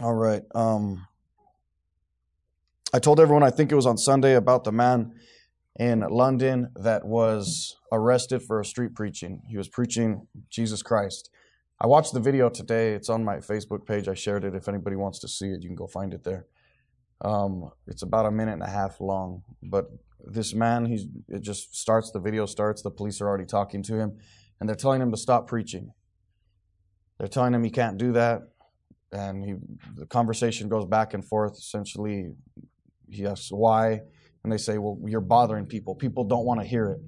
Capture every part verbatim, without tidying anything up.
All right. Um, I told everyone, I think it was on Sunday, about the man in London that was arrested for a street preaching. He was preaching Jesus Christ. I watched the video today. It's on my Facebook page. I shared it. If anybody wants to see it, you can go find it there. Um, it's about a minute and a half long. But this man, he's, it just starts, the video starts, the police are already talking to him, and they're telling him to stop preaching. They're telling him he can't do that. And he, the conversation goes back and forth. Essentially, he asks why, and they say, well, you're bothering people. People don't want to hear it.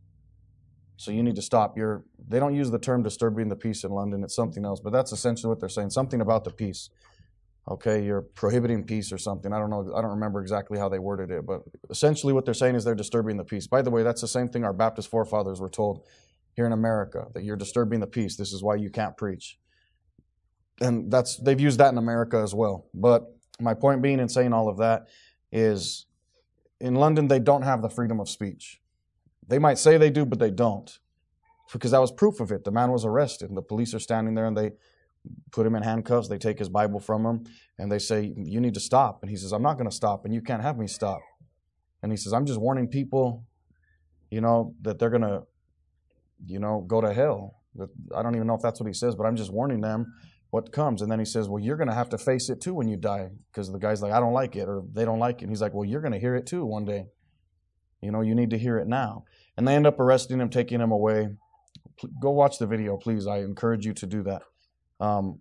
So you need to stop. You're, they don't use the term disturbing the peace in London. It's something else, but that's essentially what they're saying. Something about the peace. Okay, you're prohibiting peace or something. I don't know. I don't remember exactly how they worded it, but essentially what they're saying is they're disturbing the peace. By the way, that's the same thing our Baptist forefathers were told here in America, that you're disturbing the peace. This is why you can't preach. And that's, they've used that in America as well. But my point being in saying all of that is, in London, they don't have the freedom of speech. They might say they do, but they don't. Because that was proof of it. The man was arrested, and the police are standing there, and they put him in handcuffs. They take his Bible from him, and they say, you need to stop. And he says, I'm not going to stop, and you can't have me stop. And he says, I'm just warning people, you know, that they're going to, you know, go to hell. I don't even know if that's what he says, but I'm just warning them what comes. And then he says, well, you're going to have to face it too when you die. Because the guy's like, I don't like it, or they don't like it. And he's like, well, you're going to hear it too one day. You know, you need to hear it now. And they end up arresting him, taking him away. Go watch the video, please. I encourage you to do that. Um,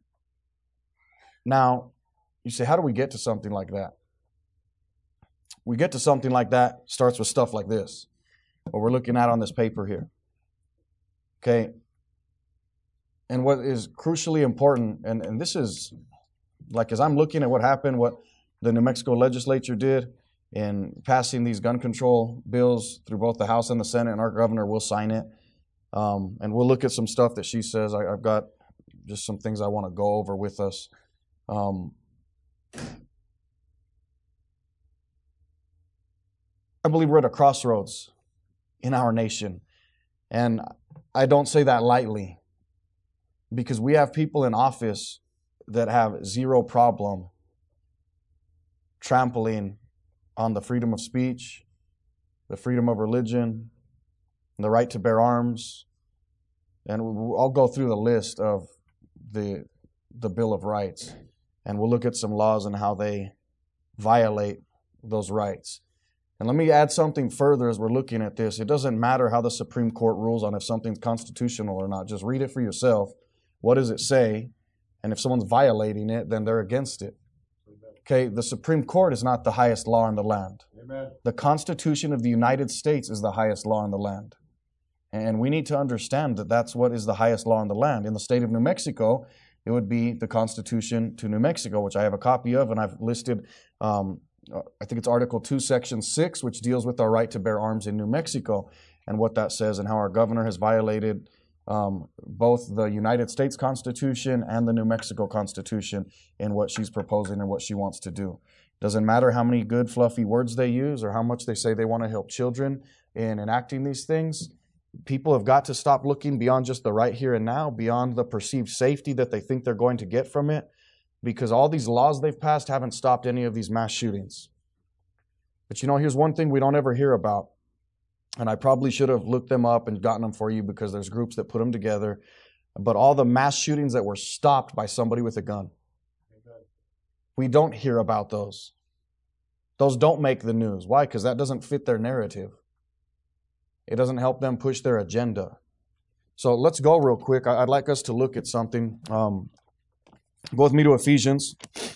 now, you say, how do we get to something like that? We get to something like that starts with stuff like this, what we're looking at on this paper here. Okay. And what is crucially important, and, and this is, like, as I'm looking at what happened, what the New Mexico legislature did in passing these gun control bills through both the House and the Senate, and our governor will sign it. Um, and we'll look at some stuff that she says. I, I've got just some things I want to go over with us. Um, I believe we're at a crossroads in our nation. And I don't say that lightly, because we have people in office that have zero problem trampling on the freedom of speech, the freedom of religion, the right to bear arms. And I'll go through the list of the, the Bill of Rights, and we'll look at some laws and how they violate those rights. And let me add something further as we're looking at this. It doesn't matter how the Supreme Court rules on if something's constitutional or not. Just read it for yourself. What does it say? And if someone's violating it, then they're against it. Okay, the Supreme Court is not the highest law in the land. Amen. The Constitution of the United States is the highest law in the land. And we need to understand that that's what is the highest law in the land. In the state of New Mexico, it would be the Constitution to New Mexico, which I have a copy of, and I've listed, um, I think it's Article two, Section six, which deals with our right to bear arms in New Mexico, and what that says, and how our governor has violated Um, both the United States Constitution and the New Mexico Constitution in what she's proposing and what she wants to do. Doesn't matter how many good fluffy words they use or how much they say they want to help children in enacting these things. People have got to stop looking beyond just the right here and now, beyond the perceived safety that they think they're going to get from it, because all these laws they've passed haven't stopped any of these mass shootings. But you know, here's one thing we don't ever hear about. And I probably should have looked them up and gotten them for you, because there's groups that put them together. But all the mass shootings that were stopped by somebody with a gun, we don't hear about those. Those don't make the news. Why? Because that doesn't fit their narrative. It doesn't help them push their agenda. So let's go real quick. I'd like us to look at something. Um, go with me to Ephesians.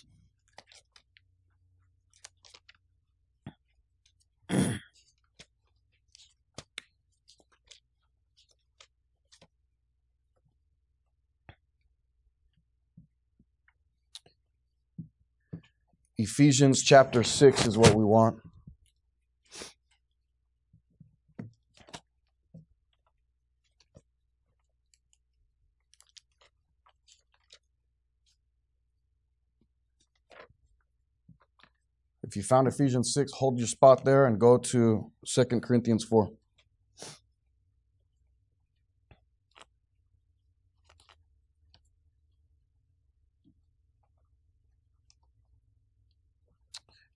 Ephesians chapter six is what we want. If you found Ephesians six, hold your spot there and go to Second Corinthians four.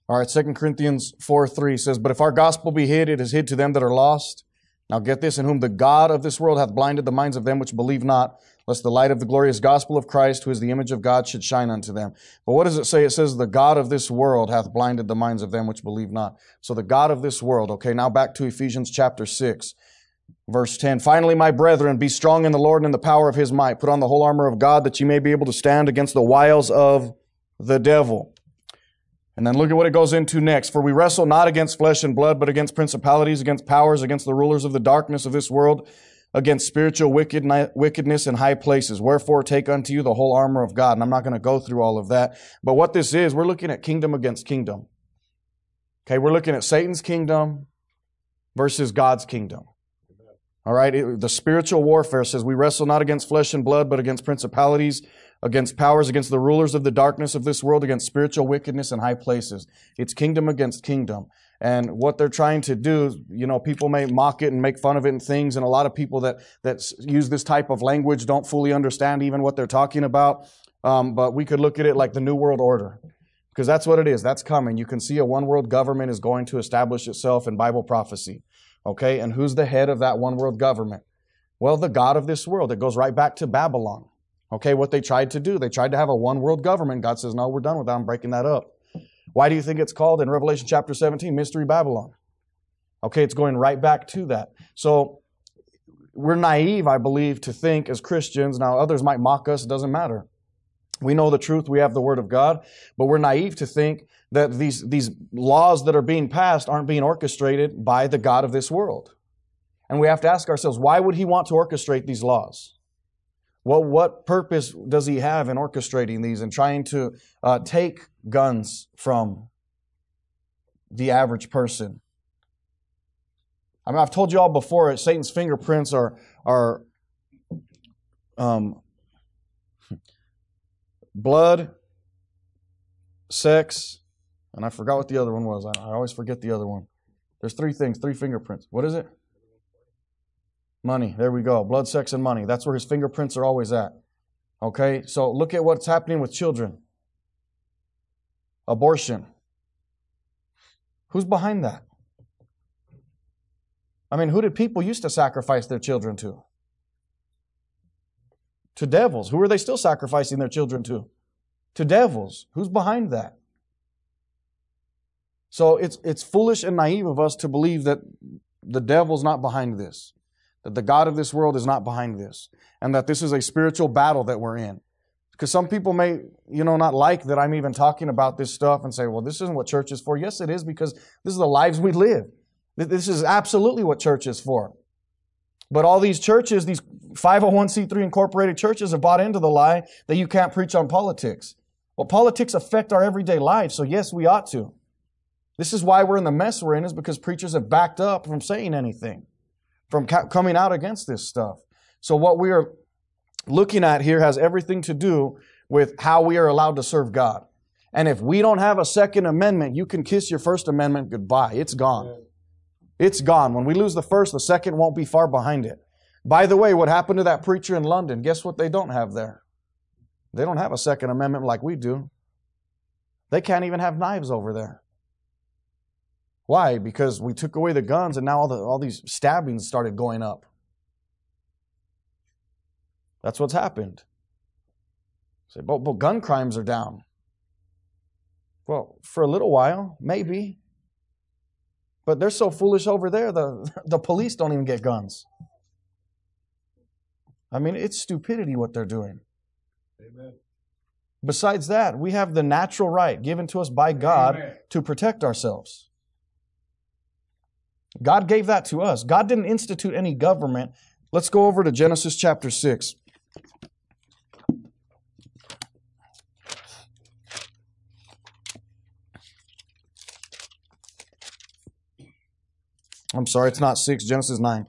All right, Second Corinthians four three says, but if our gospel be hid, it is hid to them that are lost. Now get this, in whom the God of this world hath blinded the minds of them which believe not, lest the light of the glorious gospel of Christ, who is the image of God, should shine unto them. But what does it say? It says, the God of this world hath blinded the minds of them which believe not. So the God of this world. Okay, now back to Ephesians chapter six, verse ten. Finally, my brethren, be strong in the Lord and in the power of His might. Put on the whole armor of God, that ye may be able to stand against the wiles of the devil. And then look at what it goes into next. For we wrestle not against flesh and blood, but against principalities, against powers, against the rulers of the darkness of this world, against spiritual wickedness in high places. Wherefore take unto you the whole armor of God. And I'm not going to go through all of that. But what this is, we're looking at kingdom against kingdom. Okay, we're looking at Satan's kingdom versus God's kingdom. All right, it, the spiritual warfare says we wrestle not against flesh and blood, but against principalities, against powers, against the rulers of the darkness of this world, against spiritual wickedness in high places. It's kingdom against kingdom. And what they're trying to do, you know, people may mock it and make fun of it and things, and a lot of people that, that use this type of language don't fully understand even what they're talking about. Um, but we could look at it like the New World Order, because that's what it is. That's coming. You can see a one world government is going to establish itself in Bible prophecy. Okay, and who's the head of that one world government? Well, the God of this world. It goes right back to Babylon. Okay, what they tried to do, they tried to have a one world government. God says, no, we're done with that. I'm breaking that up. Why do you think it's called in Revelation chapter seventeen, Mystery Babylon? Okay, it's going right back to that. So we're naive, I believe, to think as Christians. Now, others might mock us. It doesn't matter. We know the truth. We have the Word of God. But we're naive to think that these, these laws that are being passed aren't being orchestrated by the God of this world. And we have to ask ourselves, why would He want to orchestrate these laws? Well, what purpose does He have in orchestrating these and trying to uh, take guns from the average person? I mean, I've told you all before, Satan's fingerprints are, are um, blood, sex, and I forgot what the other one was. I, I always forget the other one. There's three things, three fingerprints. What is it? Money. There we go. Blood, sex, and money. That's where his fingerprints are always at. Okay? So look at what's happening with children. Abortion. Who's behind that? I mean, who did people used to sacrifice their children to? To devils. Who are they still sacrificing their children to? To devils. Who's behind that? So it's it's foolish and naive of us to believe that the devil's not behind this. That the God of this world is not behind this. And that this is a spiritual battle that we're in. Because some people may, you know, not like that I'm even talking about this stuff and say, well, this isn't what church is for. Yes, it is, because this is the lives we live. This is absolutely what church is for. But all these churches, these five oh one c three incorporated churches, have bought into the lie that you can't preach on politics. Well, politics affect our everyday lives, so yes, we ought to. This is why we're in the mess we're in, is because preachers have backed up from saying anything, from coming out against this stuff. So what we are looking at here has everything to do with how we are allowed to serve God. And if we don't have a Second Amendment, you can kiss your First Amendment goodbye. It's gone. It's gone. When we lose the first, the second won't be far behind it. By the way, what happened to that preacher in London? Guess what they don't have there? They don't have a Second Amendment like we do. They can't even have knives over there. Why? Because we took away the guns and now all, the, all these stabbings started going up. That's what's happened. Say, but, but gun crimes are down. Well, for a little while, maybe. But they're so foolish over there, the, the police don't even get guns. I mean, it's stupidity what they're doing. Amen. Besides that, we have the natural right given to us by God Amen. To protect ourselves. God gave that to us. God didn't institute any government. Let's go over to Genesis chapter six. I'm sorry, it's not six, Genesis nine.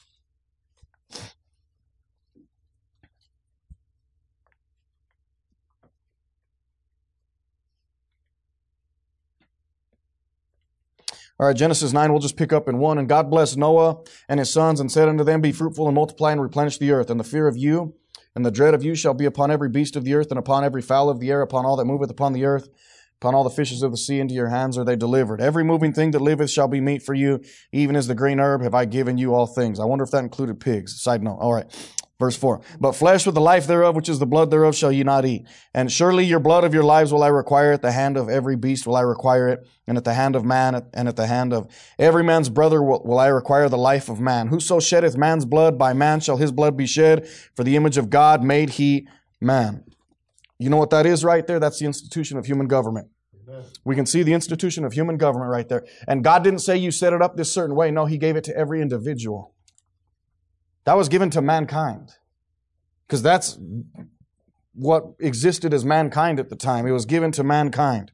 All right, Genesis nine, we'll just pick up in one. And God blessed Noah and his sons and said unto them, be fruitful and multiply and replenish the earth. And the fear of you and the dread of you shall be upon every beast of the earth and upon every fowl of the air, upon all that moveth upon the earth. Upon all the fishes of the sea into your hands are they delivered. Every moving thing that liveth shall be meat for you. Even as the green herb have I given you all things. I wonder if that included pigs. Side note. All right. Verse four. But flesh with the life thereof, which is the blood thereof, shall ye not eat. And surely your blood of your lives will I require. At the hand of every beast will I require it. And at the hand of man, and at the hand of every man's brother will, will I require the life of man. Whoso sheddeth man's blood, by man shall his blood be shed. For the image of God made he man. You know what that is right there? That's the institution of human government. We can see the institution of human government right there. And God didn't say you set it up this certain way. No, He gave it to every individual. That was given to mankind. Because that's what existed as mankind at the time. It was given to mankind.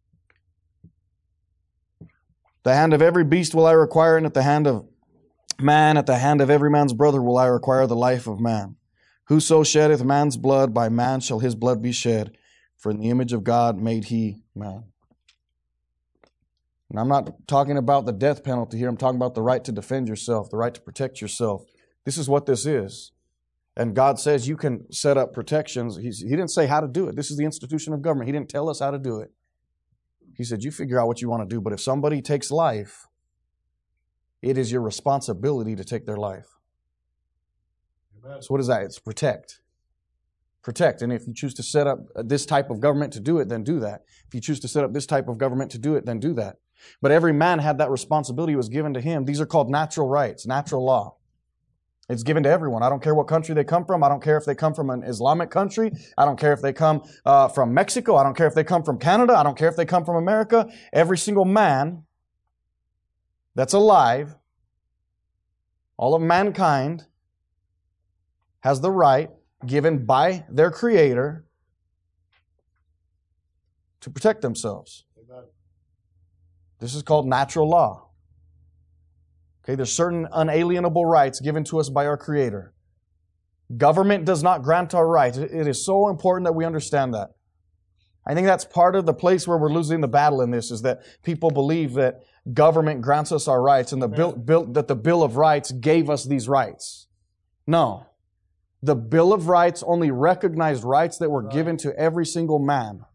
The hand of every beast will I require, and at the hand of man, at the hand of every man's brother will I require the life of man. Whoso sheddeth man's blood, by man shall his blood be shed. For in the image of God made he man. And I'm not talking about the death penalty here. I'm talking about the right to defend yourself, the right to protect yourself. This is what this is. And God says you can set up protections. He's, he didn't say how to do it. This is the institution of government. He didn't tell us how to do it. He said, you figure out what you want to do. But if somebody takes life, it is your responsibility to take their life. Amen. So what is that? It's protect. Protect. And if you choose to set up this type of government to do it, then do that. If you choose to set up this type of government to do it, then do that. But every man had that responsibility. It was given to him. These are called natural rights, natural law. It's given to everyone. I don't care what country they come from. I don't care if they come from an Islamic country. I don't care if they come uh, from Mexico. I don't care if they come from Canada. I don't care if they come from America. Every single man that's alive, all of mankind, has the right given by their Creator to protect themselves. Amen. This is called natural law. Okay, there's certain unalienable rights given to us by our Creator. Government does not grant our rights. It is so important that we understand that. I think that's part of the place where we're losing the battle in this, is that people believe that government grants us our rights and the bill, bill, that the Bill of Rights gave us these rights. No. The Bill of Rights only recognized rights that were right. given to every single man.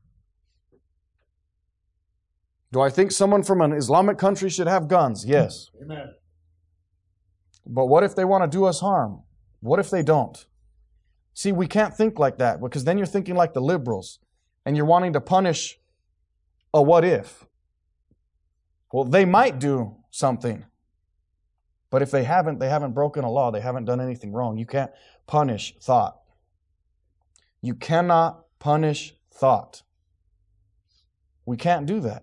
Do I think someone from an Islamic country should have guns? Yes. Amen. But what if they want to do us harm? What if they don't? See, we can't think like that, because then you're thinking like the liberals and you're wanting to punish a what if. Well, they might do something. But if they haven't, they haven't broken a law. They haven't done anything wrong. You can't punish thought. You cannot punish thought. We can't do that.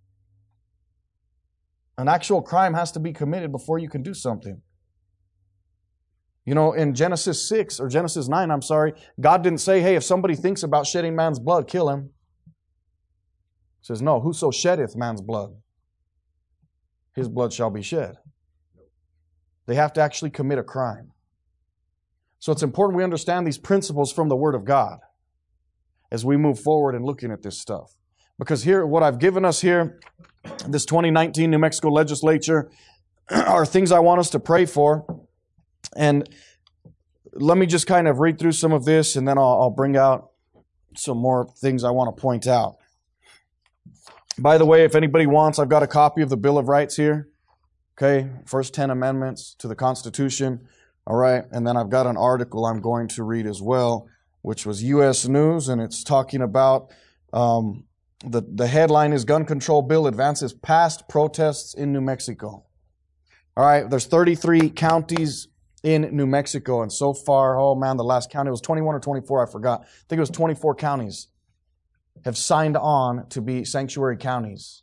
An actual crime has to be committed before you can do something. You know, in Genesis six, or Genesis nine, I'm sorry, God didn't say, hey, if somebody thinks about shedding man's blood, kill him. He says, no, whoso sheddeth man's blood, his blood shall be shed. They have to actually commit a crime. So it's important we understand these principles from the Word of God as we move forward in looking at this stuff. Because here, what I've given us here, this twenty nineteen New Mexico legislature, are things I want us to pray for. And let me just kind of read through some of this, and then I'll, I'll bring out some more things I want to point out. By the way, if anybody wants, I've got a copy of the Bill of Rights here. Okay, first ten amendments to the Constitution. All right, and then I've got an article I'm going to read as well, which was U S News, and it's talking about, um, the, the headline is Gun Control Bill Advances Past Protests in New Mexico. All right, there's thirty-three counties in New Mexico, and so far, oh man, the last county was twenty-one or twenty-four, I forgot. I think it was twenty-four counties have signed on to be sanctuary counties.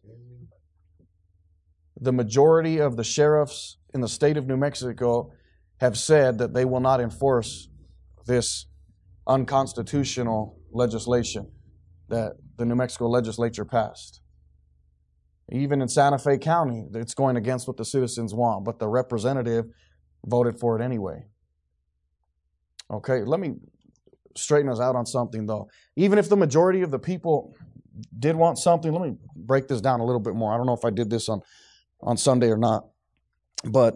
The majority of the sheriffs in the state of New Mexico have said that they will not enforce this unconstitutional legislation that the New Mexico legislature passed. Even in Santa Fe County, it's going against what the citizens want, but the representative voted for it anyway. Okay, let me straighten us out on something though. Even if the majority of the people did want something, let me break this down a little bit more. I don't know if I did this on, on Sunday or not, but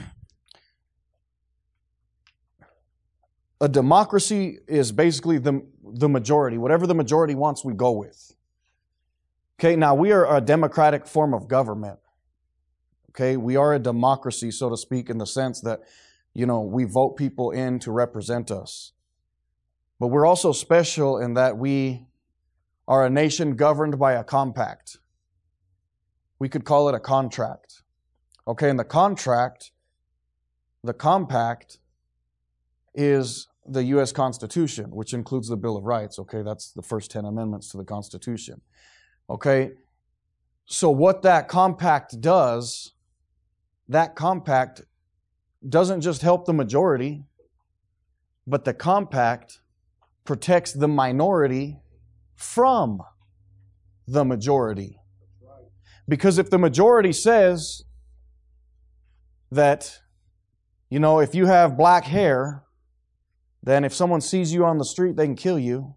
a democracy is basically the, the majority. Whatever the majority wants, we go with. Okay, now we are a democratic form of government. Okay, we are a democracy, so to speak, in the sense that, you know, we vote people in to represent us. But we're also special in that we are a nation governed by a compact. We could call it a contract. Okay, and the contract, the compact is the U S Constitution, which includes the Bill of Rights. Okay, that's the first ten amendments to the Constitution. Okay, so what that compact does, that compact doesn't just help the majority, but the compact protects the minority from the majority. Because if the majority says that, you know, if you have black hair, then if someone sees you on the street, they can kill you.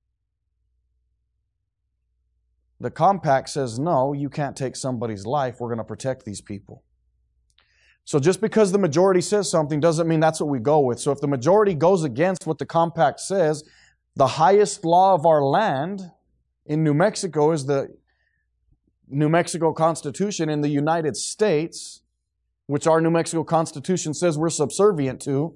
The compact says, no, you can't take somebody's life. We're going to protect these people. So just because the majority says something doesn't mean that's what we go with. So if the majority goes against what the compact says, the highest law of our land in New Mexico is the New Mexico Constitution in the United States, which our New Mexico Constitution says we're subservient to.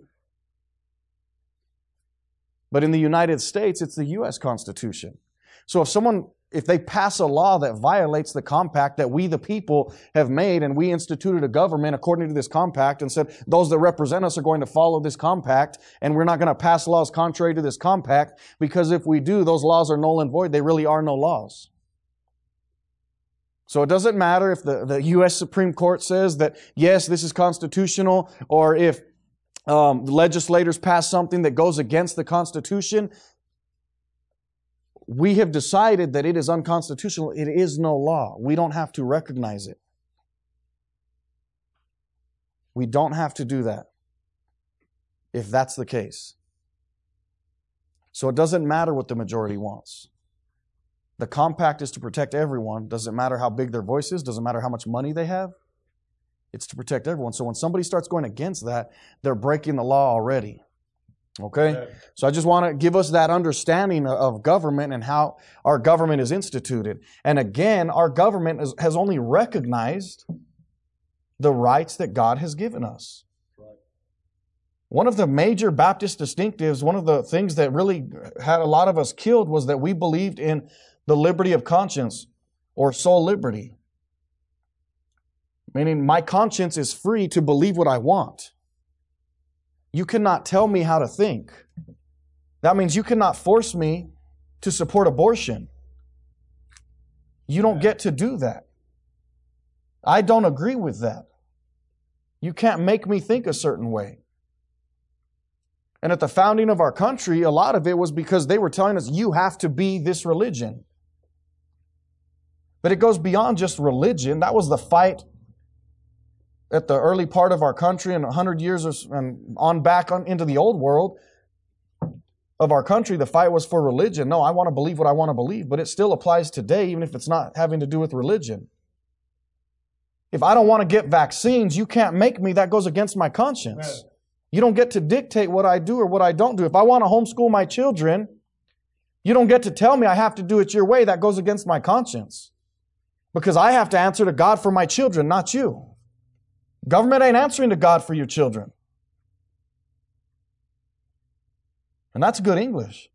But in the United States, it's the U S Constitution. So if someone, if they pass a law that violates the compact that we the people have made, and we instituted a government according to this compact and said those that represent us are going to follow this compact, and we're not going to pass laws contrary to this compact, because if we do, those laws are null and void. They really are no laws. So it doesn't matter if the, the U S Supreme Court says that, yes, this is constitutional, or if um, legislators pass something that goes against the Constitution. We have decided that it is unconstitutional. It is no law. We don't have to recognize it. We don't have to do that if that's the case. So it doesn't matter what the majority wants. The compact is to protect everyone. Doesn't matter how big their voice is. Doesn't matter how much money they have. It's to protect everyone. So when somebody starts going against that, they're breaking the law already. Okay? So I just want to give us that understanding of government and how our government is instituted. And again, our government is, has only recognized the rights that God has given us. One of the major Baptist distinctives, one of the things that really had a lot of us killed, was that we believed in the liberty of conscience, or soul liberty. Meaning my conscience is free to believe what I want. You cannot tell me how to think. That means you cannot force me to support abortion. You don't get to do that. I don't agree with that. You can't make me think a certain way. And at the founding of our country, a lot of it was because they were telling us, you have to be this religion. But it goes beyond just religion. That was the fight at the early part of our country, and a hundred years or, and on back on into the old world of our country. The fight was for religion. No, I want to believe what I want to believe, but it still applies today, even if it's not having to do with religion. If I don't want to get vaccines, you can't make me. That goes against my conscience. Right. You don't get to dictate what I do or what I don't do. If I want to homeschool my children, you don't get to tell me I have to do it your way. That goes against my conscience. Because I have to answer to God for my children, not you. Government ain't answering to God for your children. And that's good English.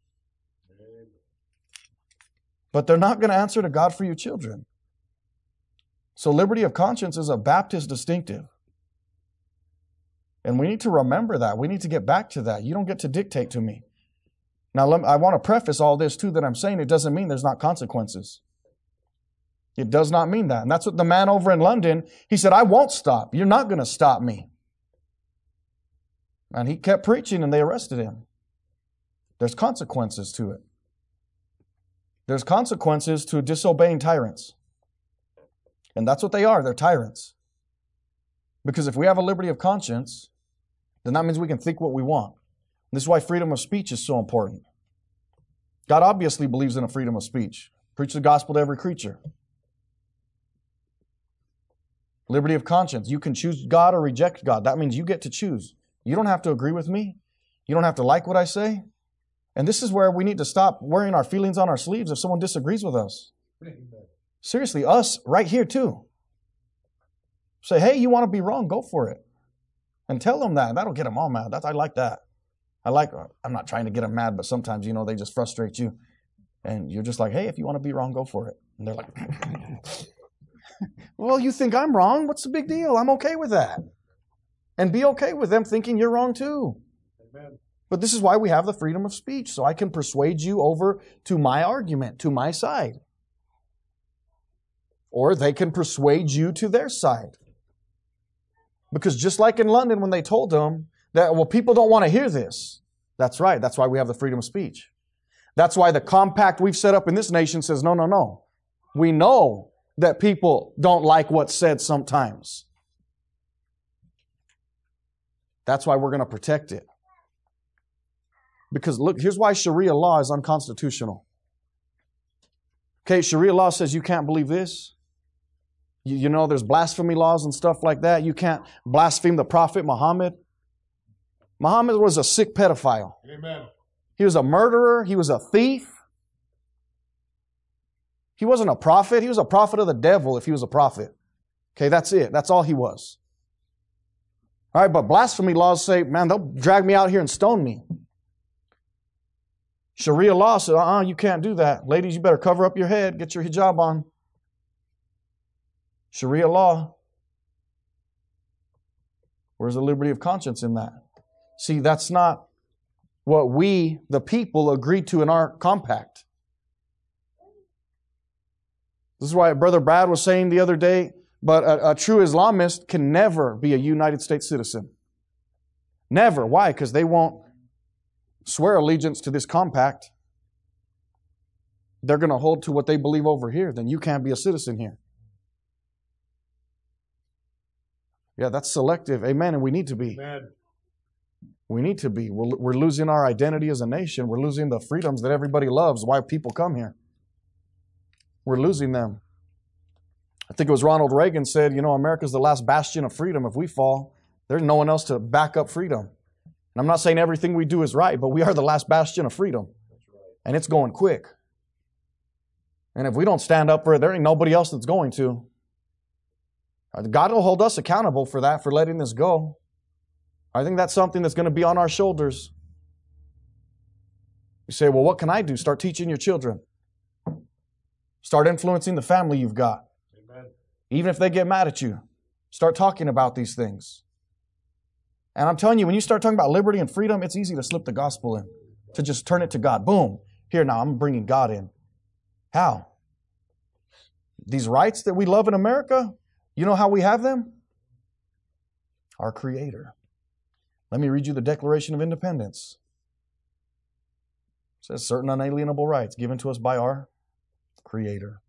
But they're not going to answer to God for your children. So liberty of conscience is a Baptist distinctive. And we need to remember that. We need to get back to that. You don't get to dictate to me. Now, let me, I want to preface all this too, that I'm saying it doesn't mean there's not consequences. It does not mean that. And that's what the man over in London, he said, I won't stop. You're not going to stop me. And he kept preaching and they arrested him. There's consequences to it. There's consequences to disobeying tyrants. And that's what they are. They're tyrants. Because if we have a liberty of conscience, then that means we can think what we want. This is why freedom of speech is so important. God obviously believes in a freedom of speech. Preach the gospel to every creature. Liberty of conscience. You can choose God or reject God. That means you get to choose. You don't have to agree with me. You don't have to like what I say. And this is where we need to stop wearing our feelings on our sleeves if someone disagrees with us. Seriously, us right here too. Say, hey, you want to be wrong, go for it. And tell them that. That'll get them all mad. That's, I like that. I like, I'm not trying to get them mad, but sometimes, you know, they just frustrate you. And you're just like, hey, if you want to be wrong, go for it. And they're like, well, you think I'm wrong? What's the big deal? I'm okay with that. And be okay with them thinking you're wrong too. Amen. But this is why we have the freedom of speech, so I can persuade you over to my argument, to my side. Or they can persuade you to their side. Because just like in London when they told them that, well, people don't want to hear this. That's right. That's why we have the freedom of speech. That's why the compact we've set up in this nation says, no, no, no. We know that people don't like what's said sometimes. That's why we're going to protect it. Because look, here's why Sharia law is unconstitutional. Okay, Sharia law says you can't believe this. You, you know, there's blasphemy laws and stuff like that. You can't blaspheme the Prophet Muhammad. Muhammad was a sick pedophile. Amen. He was a murderer. He was a thief. He wasn't a prophet. He was a prophet of the devil if he was a prophet. Okay, that's it. That's all he was. All right, but blasphemy laws say, man, they'll drag me out here and stone me. Sharia law said, uh-uh, you can't do that. Ladies, you better cover up your head. Get your hijab on. Sharia law. Where's the liberty of conscience in that? See, that's not what we, the people, agreed to in our compact. This is why Brother Brad was saying the other day, but a, a true Islamist can never be a United States citizen. Never. Why? Because they won't swear allegiance to this compact. They're going to hold to what they believe over here. Then you can't be a citizen here. Yeah, that's selective. Amen. And we need to be. Amen. We need to be. We're, we're losing our identity as a nation. We're losing the freedoms that everybody loves. Why people come here. We're losing them. I think it was Ronald Reagan said, you know, America's the last bastion of freedom. If we fall, there's no one else to back up freedom. And I'm not saying everything we do is right, but we are the last bastion of freedom. And it's going quick. And if we don't stand up for it, there ain't nobody else that's going to. God will hold us accountable for that, for letting this go. I think that's something that's going to be on our shoulders. You say, well, what can I do? Start teaching your children. Start influencing the family you've got. Amen. Even if they get mad at you, start talking about these things. And I'm telling you, when you start talking about liberty and freedom, it's easy to slip the gospel in, to just turn it to God. Boom. Here now, I'm bringing God in. How? These rights that we love in America, you know how we have them? Our Creator. Let me read you the Declaration of Independence. It says certain unalienable rights given to us by our Creator.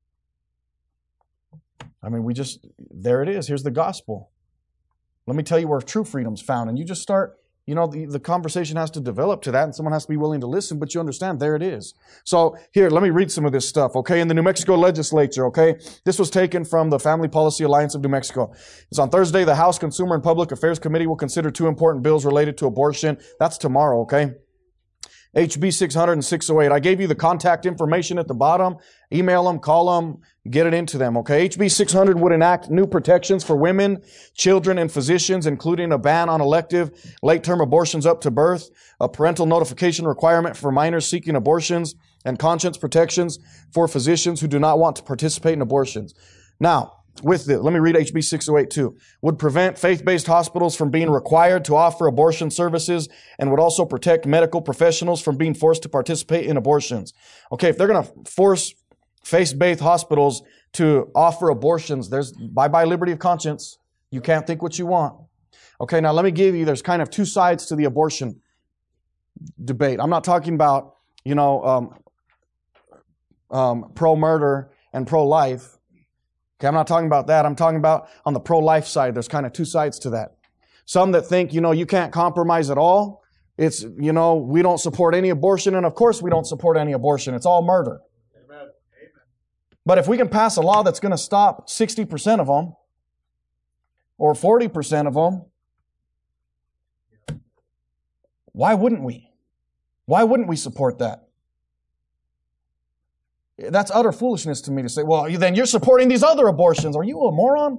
I mean, we just, there it is. Here's the gospel. Let me tell you where true freedom's found. And you just start, you know, the, the conversation has to develop to that and someone has to be willing to listen, but you understand, there it is. So here, let me read some of this stuff, okay? In the New Mexico legislature, okay? This was taken from the Family Policy Alliance of New Mexico. It's on Thursday. The House Consumer and Public Affairs Committee will consider two important bills related to abortion. That's tomorrow, okay? H B six hundred and six oh eight. I gave you the contact information at the bottom. Email them, call them, get it into them, okay? H B six hundred would enact new protections for women, children, and physicians, including a ban on elective late-term abortions up to birth, a parental notification requirement for minors seeking abortions, and conscience protections for physicians who do not want to participate in abortions. Now, with this, let me read H B six oh eight too. Would prevent faith-based hospitals from being required to offer abortion services and would also protect medical professionals from being forced to participate in abortions. Okay, if they're going to force faith-based hospitals to offer abortions, there's bye-bye liberty of conscience. You can't think what you want. Okay, now let me give you, there's kind of two sides to the abortion debate. I'm not talking about, you know, um, um, pro-murder and pro-life. Okay, I'm not talking about that. I'm talking about on the pro-life side, there's kind of two sides to that. Some that think, you know, you can't compromise at all. It's, you know, we don't support any abortion. And of course we don't support any abortion. It's all murder. Amen. But if we can pass a law that's going to stop sixty percent of them or forty percent of them, why wouldn't we? Why wouldn't we support that? That's utter foolishness to me to say, well, then you're supporting these other abortions. Are you a moron?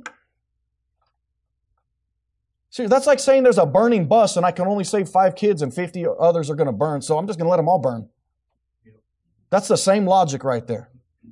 See, that's like saying there's a burning bus and I can only save five kids and fifty others are going to burn, so I'm just going to let them all burn. That's the same logic right there.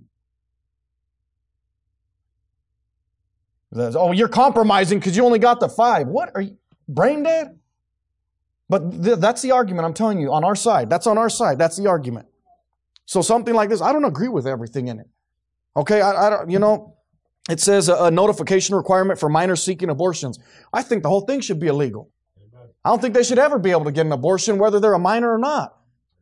That's, oh, you're compromising because you only got the five. What? Are you brain dead? But th- that's the argument I'm telling you on our side. That's on our side. That's the argument. So something like this, I don't agree with everything in it. Okay, I, I don't, you know, it says a, a notification requirement for minors seeking abortions. I think the whole thing should be illegal. I don't think they should ever be able to get an abortion whether they're a minor or not.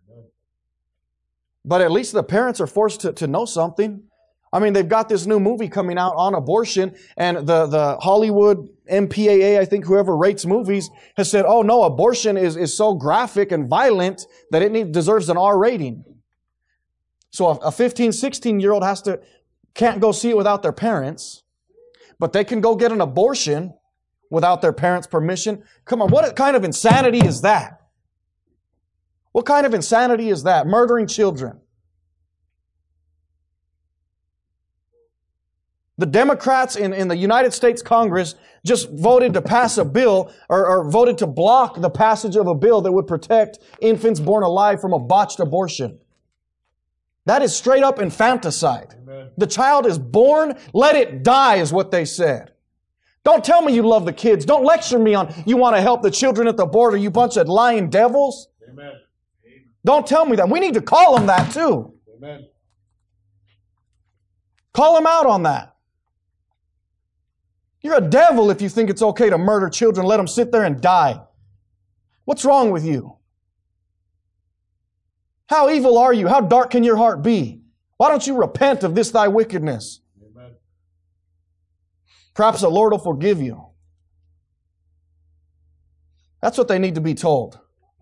But at least the parents are forced to, to know something. I mean, they've got this new movie coming out on abortion, and the, the Hollywood M P A A, I think whoever rates movies, has said, oh no, abortion is, is so graphic and violent that it need, deserves an R rating. So a fifteen, sixteen-year-old has to, can't go see it without their parents, but they can go get an abortion without their parents' permission. Come on, what kind of insanity is that? What kind of insanity is that? Murdering children. The Democrats in, in the United States Congress just voted to pass a bill or, or voted to block the passage of a bill that would protect infants born alive from a botched abortion. That is straight up infanticide. Amen. The child is born, let it die is what they said. Don't tell me you love the kids. Don't lecture me on you want to help the children at the border, you bunch of lying devils. Amen. Don't tell me that. We need to call them that too. Amen. Call them out on that. You're a devil if you think it's okay to murder children, let them sit there and die. What's wrong with you? How evil are you? How dark can your heart be? Why don't you repent of this thy wickedness? Amen. Perhaps the Lord will forgive you. That's what they need to be told.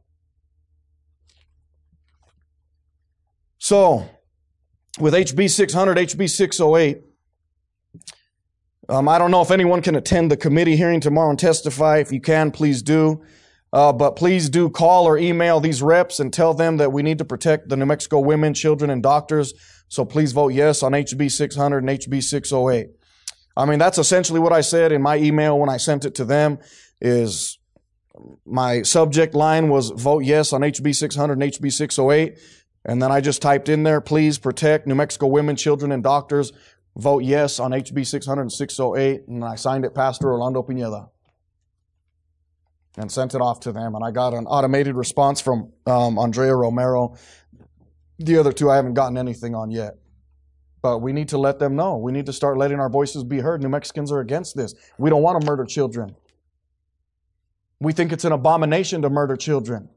So, with H B six hundred, H B six oh eight, um, I don't know if anyone can attend the committee hearing tomorrow and testify. If you can, please do. Uh, but please do call or email these reps and tell them that we need to protect the New Mexico women, children, and doctors. So please vote yes on H B six hundred and H B six oh eight. I mean, that's essentially what I said in my email when I sent it to them, is my subject line was vote yes on H B six hundred and H B six oh eight. And then I just typed in there, please protect New Mexico women, children, and doctors. Vote yes on H B six hundred and six oh eight. And I signed it, Pastor Orlando Pineda. And sent it off to them. And I got an automated response from um, Andrea Romero. The other two I haven't gotten anything on yet. But we need to let them know. We need to start letting our voices be heard. New Mexicans are against this. We don't want to murder children. We think it's an abomination to murder children.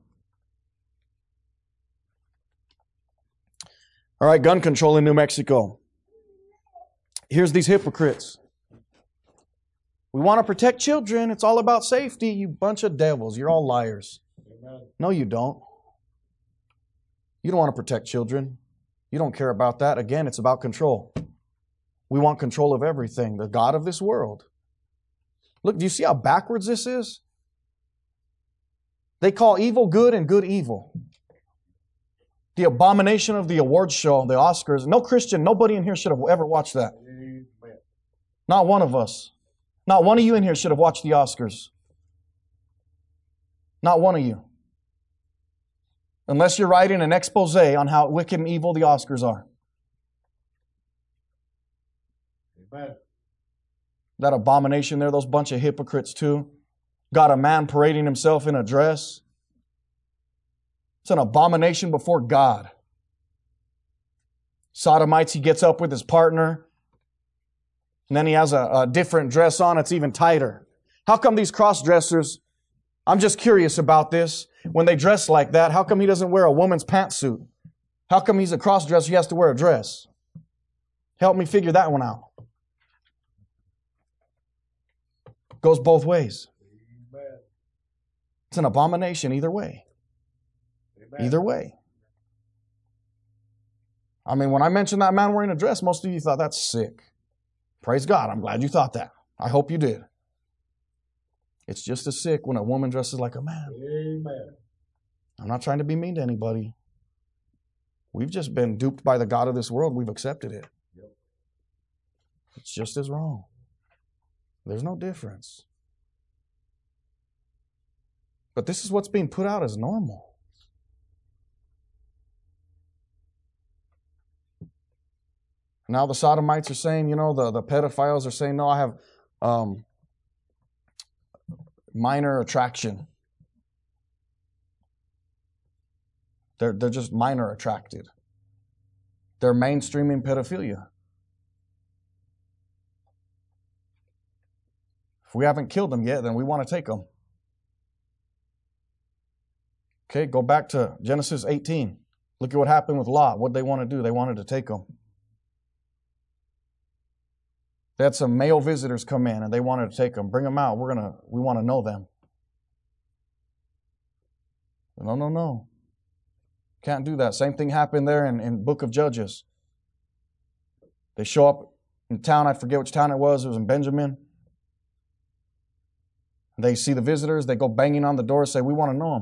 All right, gun control in New Mexico. Here's these hypocrites. We want to protect children. It's all about safety. You bunch of devils. You're all liars. Amen. No, you don't. You don't want to protect children. You don't care about that. Again, it's about control. We want control of everything. The God of this world. Look, do you see how backwards this is? They call evil good and good evil. The abomination of the awards show, the Oscars. No Christian, nobody in here should have ever watched that. Amen. Not one of us. Not one of you in here should have watched the Oscars. Not one of you. Unless you're writing an expose on how wicked and evil the Oscars are. Amen. That abomination there, those bunch of hypocrites too. Got a man parading himself in a dress. It's an abomination before God. Sodomites, he gets up with his partner. And then he has a, a different dress on. It's even tighter. How come these cross-dressers, I'm just curious about this. When they dress like that, how come he doesn't wear a woman's pantsuit? How come he's a cross-dresser, he has to wear a dress? Help me figure that one out. Goes both ways. Amen. It's an abomination either way. Amen. Either way. I mean, when I mentioned that man wearing a dress, most of you thought that's sick. Praise God. I'm glad you thought that. I hope you did. It's just as sick when a woman dresses like a man. Amen. I'm not trying to be mean to anybody. We've just been duped by the god of this world. We've accepted it. It's just as wrong. There's no difference. But this is what's being put out as normal. Now the sodomites are saying, you know, the, the pedophiles are saying, no, I have um, minor attraction. They're, they're just minor attracted. They're mainstreaming pedophilia. If we haven't killed them yet, then we want to take them. Okay, go back to Genesis eighteen. Look at what happened with Lot. What did they want to do? They wanted to take them. They had some male visitors come in and they wanted to take them. Bring them out. We're gonna. We want to know them. No, no, no. Can't do that. Same thing happened there in, in Book of Judges. They show up in town. I forget which town it was. It was in Benjamin. They see the visitors. They go banging on the door and say, we want to know them.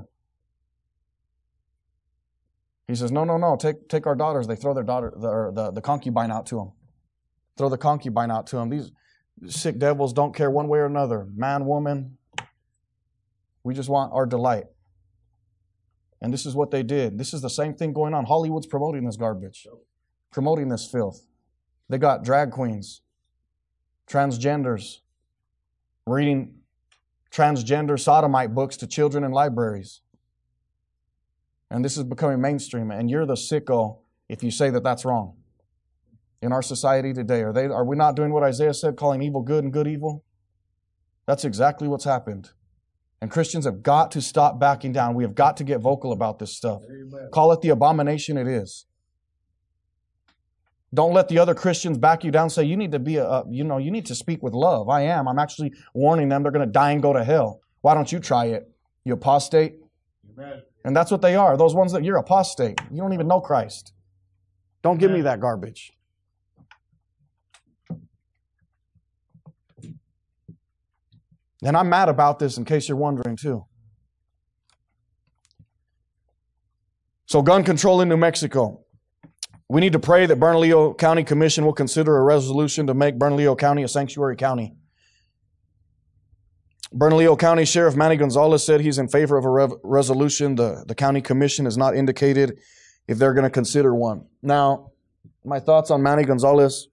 He says, no, no, no. Take take our daughters. They throw their daughter, the, the, the concubine out to them. Throw the concubine out to them. These sick devils don't care one way or another. Man, woman. We just want our delight. And this is what they did. This is the same thing going on. Hollywood's promoting this garbage. Promoting this filth. They got drag queens. Transgenders. Reading transgender sodomite books to children in libraries. And this is becoming mainstream. And you're the sicko if you say that that's wrong. In our society today, are they? Are we not doing what Isaiah said, calling evil good and good evil? That's exactly what's happened. And Christians have got to stop backing down. We have got to get vocal about this stuff. Amen. Call it the abomination it is. Don't let the other Christians back you down and say, you need to be a, you know, you need to speak with love. I am. I'm actually warning them they're going to die and go to hell. Why don't you try it? You apostate? Amen. And that's what they are. Those ones that you're apostate. You don't even know Christ. Don't give Amen. Me that garbage. And I'm mad about this in case you're wondering too. So gun control in New Mexico. We need to pray that Bernalillo County Commission will consider a resolution to make Bernalillo County a sanctuary county. Bernalillo County Sheriff Manny Gonzalez said he's in favor of a rev- resolution. The, the county commission has not indicated if they're going to consider one. Now, my thoughts on Manny Gonzalez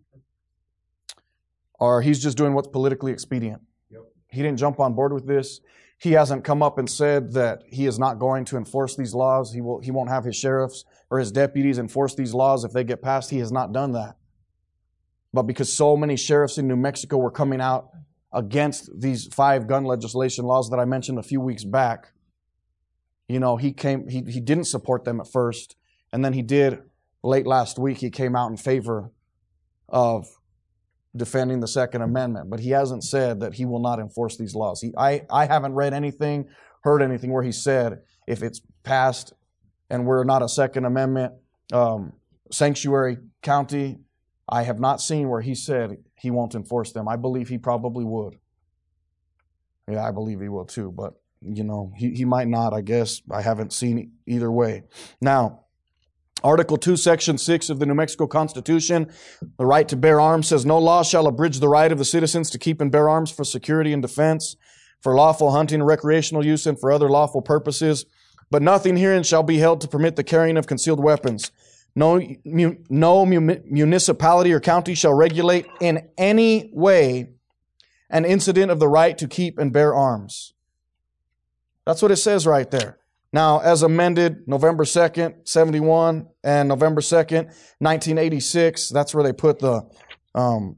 are he's just doing what's politically expedient. He didn't jump on board with this. He hasn't come up and said that he is not going to enforce these laws. He will, he won't have his sheriffs or his deputies enforce these laws if they get passed. He has not done that. But because so many sheriffs in New Mexico were coming out against these five gun legislation laws that I mentioned a few weeks back, you know, he came, he, he didn't support them at first. And then he did late last week. He came out in favor of defending the Second Amendment, but he hasn't said that he will not enforce these laws. He, I, I haven't read anything, heard anything where he said if it's passed and we're not a Second Amendment um, sanctuary county, I have not seen where he said he won't enforce them. I believe he probably would. Yeah, I believe he will too, but you know, he, he might not, I guess. I haven't seen either way. Now, Article two, Section six of the New Mexico Constitution, the right to bear arms, says, no law shall abridge the right of the citizens to keep and bear arms for security and defense, for lawful hunting and recreational use, and for other lawful purposes. But nothing herein shall be held to permit the carrying of concealed weapons. No, mu- no mu- municipality or county shall regulate in any way an incident of the right to keep and bear arms. That's what it says right there. Now, as amended November second, seventy-one, and November second, nineteen eighty-six, that's where they put the um,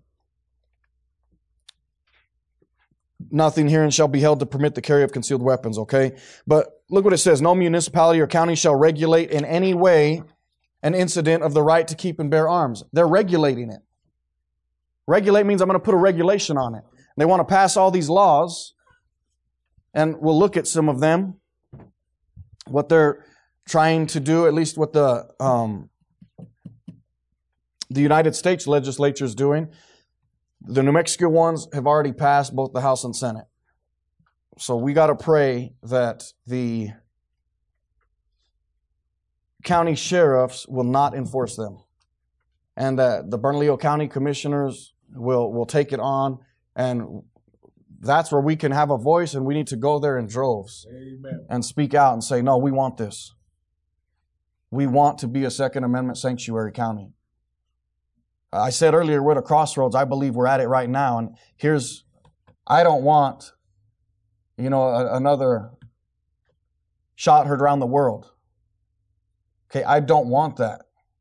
nothing herein shall be held to permit the carry of concealed weapons, okay? But look what it says. No municipality or county shall regulate in any way an incident of the right to keep and bear arms. They're regulating it. Regulate means I'm going to put a regulation on it. They want to pass all these laws, and we'll look at some of them. What they're trying to do, at least what the um, the United States legislature is doing. The New Mexico ones have already passed both the House and Senate. So we got to pray that the county sheriffs will not enforce them. And that the Bernalillo County commissioners will, will take it on, and that's where we can have a voice, and we need to go there in droves. Amen. And speak out and say, no, we want this. We want to be a Second Amendment sanctuary county. I said earlier, we're at a crossroads. I believe we're at it right now. And here's, I don't want, you know, a, another shot heard around the world. Okay, I don't want that.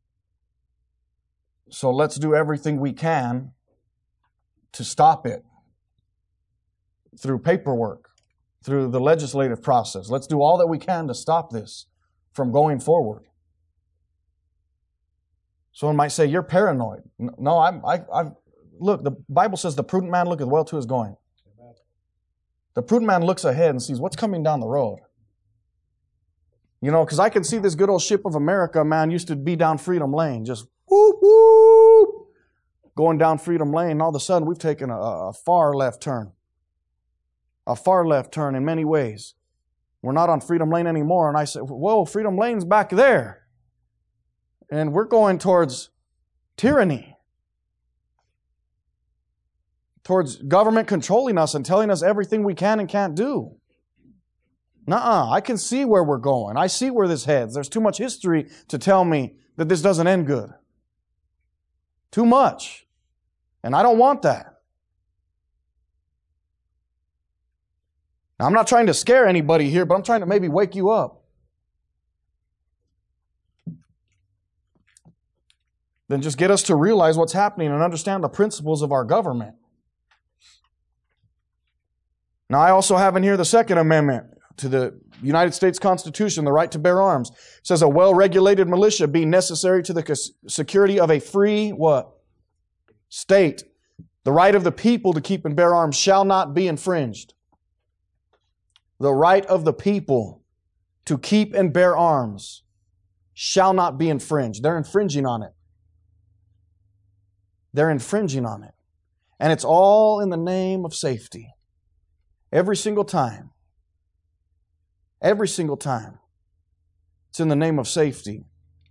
So let's do everything we can to stop it through paperwork, through the legislative process. Let's do all that we can to stop this from going forward. Someone might say, you're paranoid. No, I'm, I, I, look, the Bible says the prudent man looketh well to his going. The prudent man looks ahead and sees what's coming down the road. You know, because I can see this good old ship of America, man, used to be down Freedom Lane, just whoop, whoop, going down Freedom Lane. And all of a sudden, we've taken a, a far left turn. A far left turn in many ways. We're not on Freedom Lane anymore. And I said, whoa, Freedom Lane's back there. And we're going towards tyranny. Towards government controlling us and telling us everything we can and can't do. Nuh-uh, I can see where we're going. I see where this heads. There's too much history to tell me that this doesn't end good. Too much. And I don't want that. Now, I'm not trying to scare anybody here, but I'm trying to maybe wake you up. Then just get us to realize what's happening and understand the principles of our government. Now, I also have in here the Second Amendment to the United States Constitution, the right to bear arms. It says a well-regulated militia being necessary to the security of a free, what? State. The right of the people to keep and bear arms shall not be infringed. The right of the people to keep and bear arms shall not be infringed. They're infringing on it. They're infringing on it. And it's all in the name of safety. Every single time. Every single time. It's in the name of safety.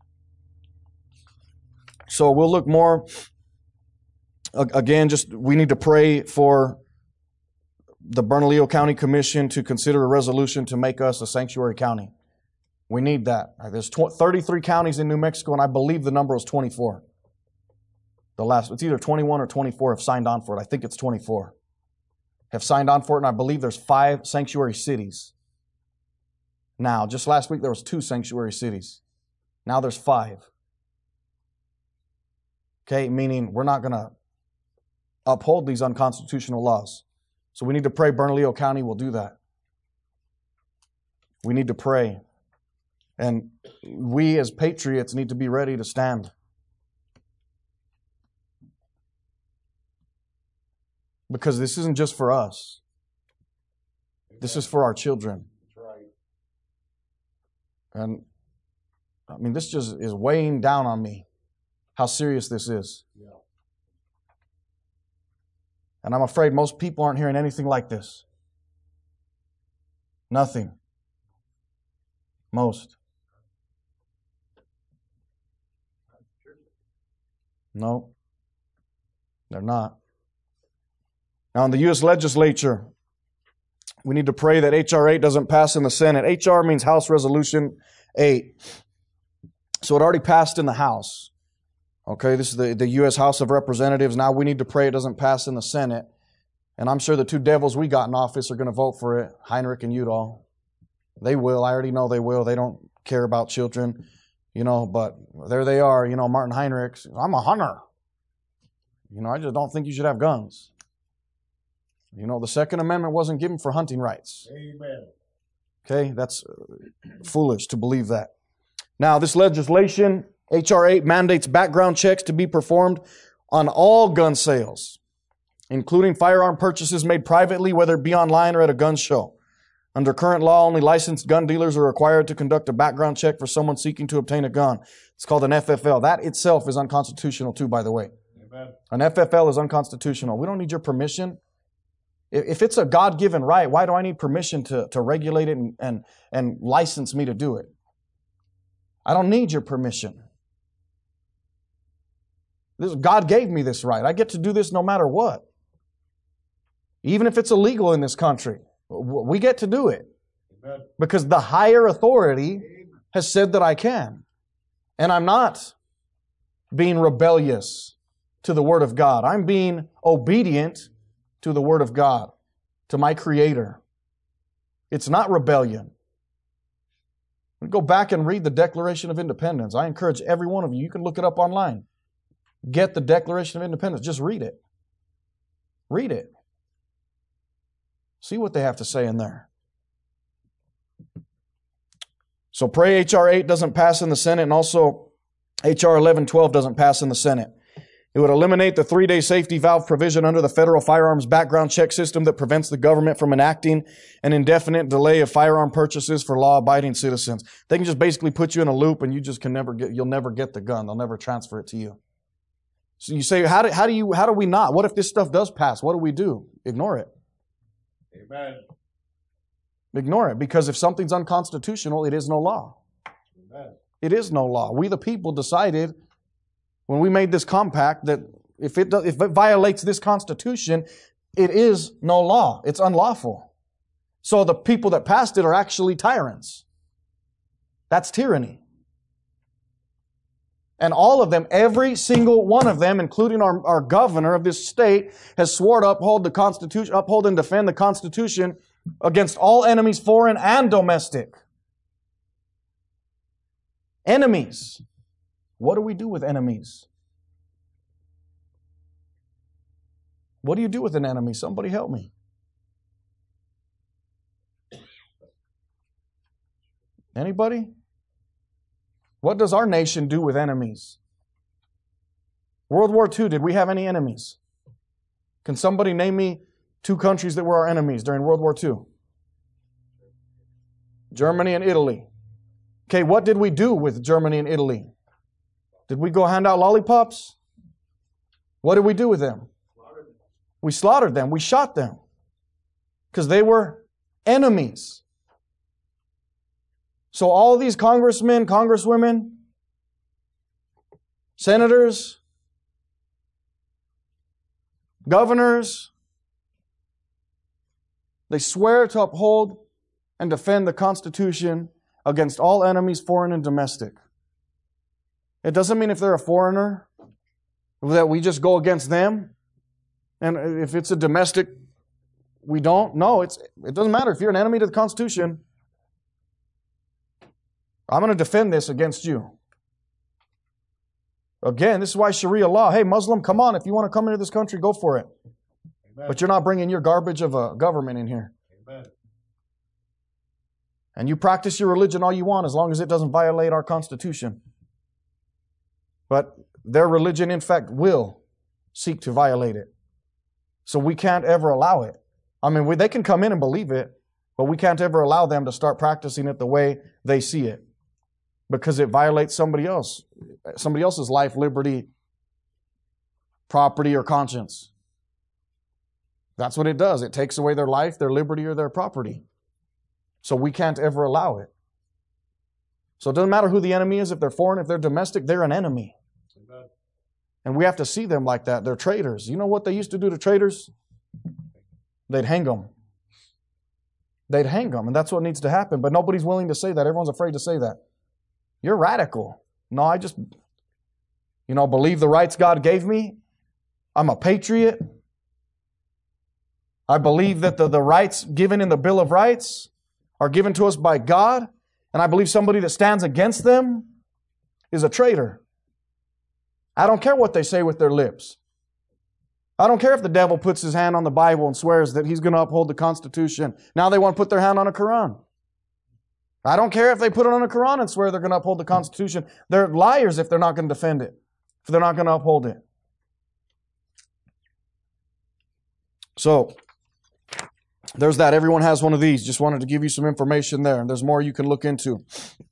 So we'll look more. Again, just we need to pray for the Bernalillo County Commission to consider a resolution to make us a sanctuary county. We need that. There's thirty-three counties in New Mexico, and I believe the number was twenty-four. The last, it's either twenty-one or twenty-four have signed on for it. I think it's twenty-four. Have signed on for it, and I believe there's five sanctuary cities. Now, just last week there was two sanctuary cities. Now there's five. Okay, meaning we're not going to uphold these unconstitutional laws. So we need to pray Bernalillo County will do that. We need to pray. And we as patriots need to be ready to stand. Because this isn't just for us. This is for our children. And I mean, this just is weighing down on me how serious this is. Yeah. And I'm afraid most people aren't hearing anything like this. Nothing. Most. No, they're not. Now, in the U S legislature, we need to pray that H R eight doesn't pass in the Senate. H R means House Resolution eight. So it already passed in the House. Okay, this is the, the U S House of Representatives. Now we need to pray it doesn't pass in the Senate. And I'm sure the two devils we got in office are going to vote for it, Heinrich and Udall. They will. I already know they will. They don't care about children, you know, but there they are. You know, Martin Heinrich, I'm a hunter. You know, I just don't think you should have guns. You know, the Second Amendment wasn't given for hunting rights. Amen. Okay, that's foolish to believe that. Now, this legislation, H R eight, mandates background checks to be performed on all gun sales, including firearm purchases made privately, whether it be online or at a gun show. Under current law, only licensed gun dealers are required to conduct a background check for someone seeking to obtain a gun. It's called an F F L. That itself is unconstitutional too, by the way. Amen. An F F L is unconstitutional. We don't need your permission. If it's a God-given right, why do I need permission to, to regulate it and, and, and license me to do it? I don't need your permission. This, God gave me this right. I get to do this no matter what. Even if it's illegal in this country, we get to do it. Amen. Because the higher authority has said that I can. And I'm not being rebellious to the Word of God. I'm being obedient to the Word of God, to my Creator. It's not rebellion. Go back and read the Declaration of Independence. I encourage every one of you. You can look it up online. Get the Declaration of Independence. Just read it. Read it. See what they have to say in there. So pray H R eight doesn't pass in the Senate, and also H R eleven twelve doesn't pass in the Senate. It would eliminate the three-day safety valve provision under the federal firearms background check system that prevents the government from enacting an indefinite delay of firearm purchases for law-abiding citizens. They can just basically put you in a loop, and you just can never get, you'll never get the gun. They'll never transfer it to you. So you say, how do, how do you, how do we not? What if this stuff does pass? What do we do? Ignore it. Amen. Ignore it, because if something's unconstitutional, it is no law. Amen. It is no law. We the people decided when we made this compact that if it, if it violates this Constitution, it is no law. It's unlawful. So the people that passed it are actually tyrants. That's tyranny. And all of them, every single one of them, including our, our governor of this state, has sworn to uphold the Constitution, uphold and defend the Constitution against all enemies, foreign and domestic. Enemies. What do we do with enemies? What do you do with an enemy? Somebody help me. Anybody? What does our nation do with enemies? World War Two, did we have any enemies? Can somebody name me two countries that were our enemies during World War Two? Germany and Italy. Okay, what did we do with Germany and Italy? Did we go hand out lollipops? What did we do with them? We slaughtered them. We shot them. Because they were enemies. So all these congressmen, congresswomen, senators, governors, they swear to uphold and defend the Constitution against all enemies, foreign and domestic. It doesn't mean if they're a foreigner that we just go against them. And if it's a domestic, we don't. No, it's, it doesn't matter. If you're an enemy to the Constitution, I'm going to defend this against you. Again, this is why Sharia law, hey, Muslim, come on. If you want to come into this country, go for it. Amen. But you're not bringing your garbage of a government in here. Amen. And you practice your religion all you want as long as it doesn't violate our Constitution. But their religion, in fact, will seek to violate it. So we can't ever allow it. I mean, we, they can come in and believe it, but we can't ever allow them to start practicing it the way they see it. Because it violates somebody else, somebody else's life, liberty, property, or conscience. That's what it does. It takes away their life, their liberty, or their property. So we can't ever allow it. So it doesn't matter who the enemy is. If they're foreign, if they're domestic, they're an enemy. Amen. And we have to see them like that. They're traitors. You know what they used to do to traitors? They'd hang them. They'd hang them. And that's what needs to happen. But nobody's willing to say that. Everyone's afraid to say that. You're radical. No, I just, you know, believe the rights God gave me. I'm a patriot. I believe that the, the rights given in the Bill of Rights are given to us by God. And I believe somebody that stands against them is a traitor. I don't care what they say with their lips. I don't care if the devil puts his hand on the Bible and swears that he's going to uphold the Constitution. Now they want to put their hand on a Quran. I don't care if they put it on a Quran and swear they're going to uphold the Constitution. They're liars if they're not going to defend it, if they're not going to uphold it. So, there's that. Everyone has one of these. Just wanted to give you some information there. And there's more you can look into.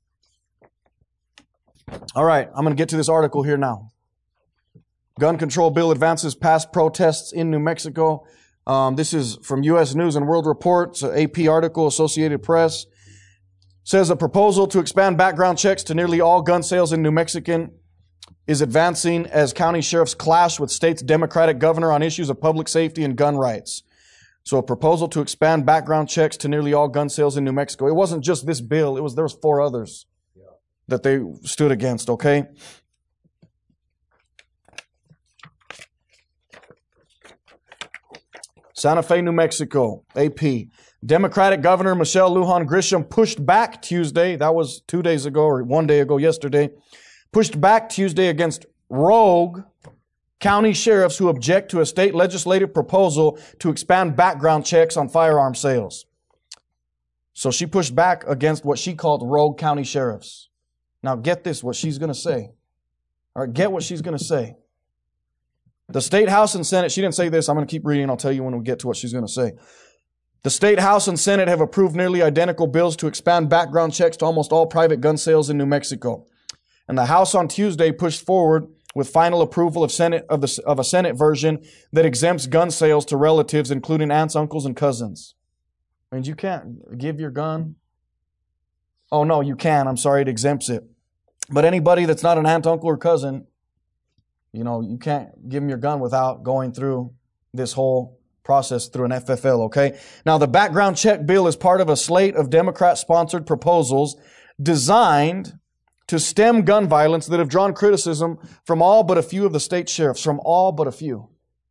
All right, I'm going to get to this article here now. Gun control bill advances past protests in New Mexico. Um, this is from U S News and World Report. It's an A P article, Associated Press. Says a proposal to expand background checks to nearly all gun sales in New Mexico is advancing as county sheriffs clash with state's Democratic governor on issues of public safety and gun rights. So a proposal to expand background checks to nearly all gun sales in New Mexico. It wasn't just this bill. It was, there was four others that they stood against, okay? Santa Fe, New Mexico, A P. Democratic Governor Michelle Lujan Grisham pushed back Tuesday, that was two days ago or one day ago yesterday, pushed back Tuesday against rogue county sheriffs who object to a state legislative proposal to expand background checks on firearm sales. So she pushed back against what she called rogue county sheriffs. Now get this, what she's going to say. All right, get what she's going to say. The State House and Senate, she didn't say this, I'm going to keep reading, I'll tell you when we get to what she's going to say. The State House and Senate have approved nearly identical bills to expand background checks to almost all private gun sales in New Mexico. And the House on Tuesday pushed forward with final approval of Senate of the of a Senate version that exempts gun sales to relatives, including aunts, uncles, and cousins. I mean, you can't give your gun. Oh, no, you can. I'm sorry, it exempts it. But anybody that's not an aunt, uncle, or cousin, you know, you can't give them your gun without going through this whole process through an F F L, okay? Now, the background check bill is part of a slate of Democrat-sponsored proposals designed to stem gun violence that have drawn criticism from all but a few of the state sheriffs, from all but a few.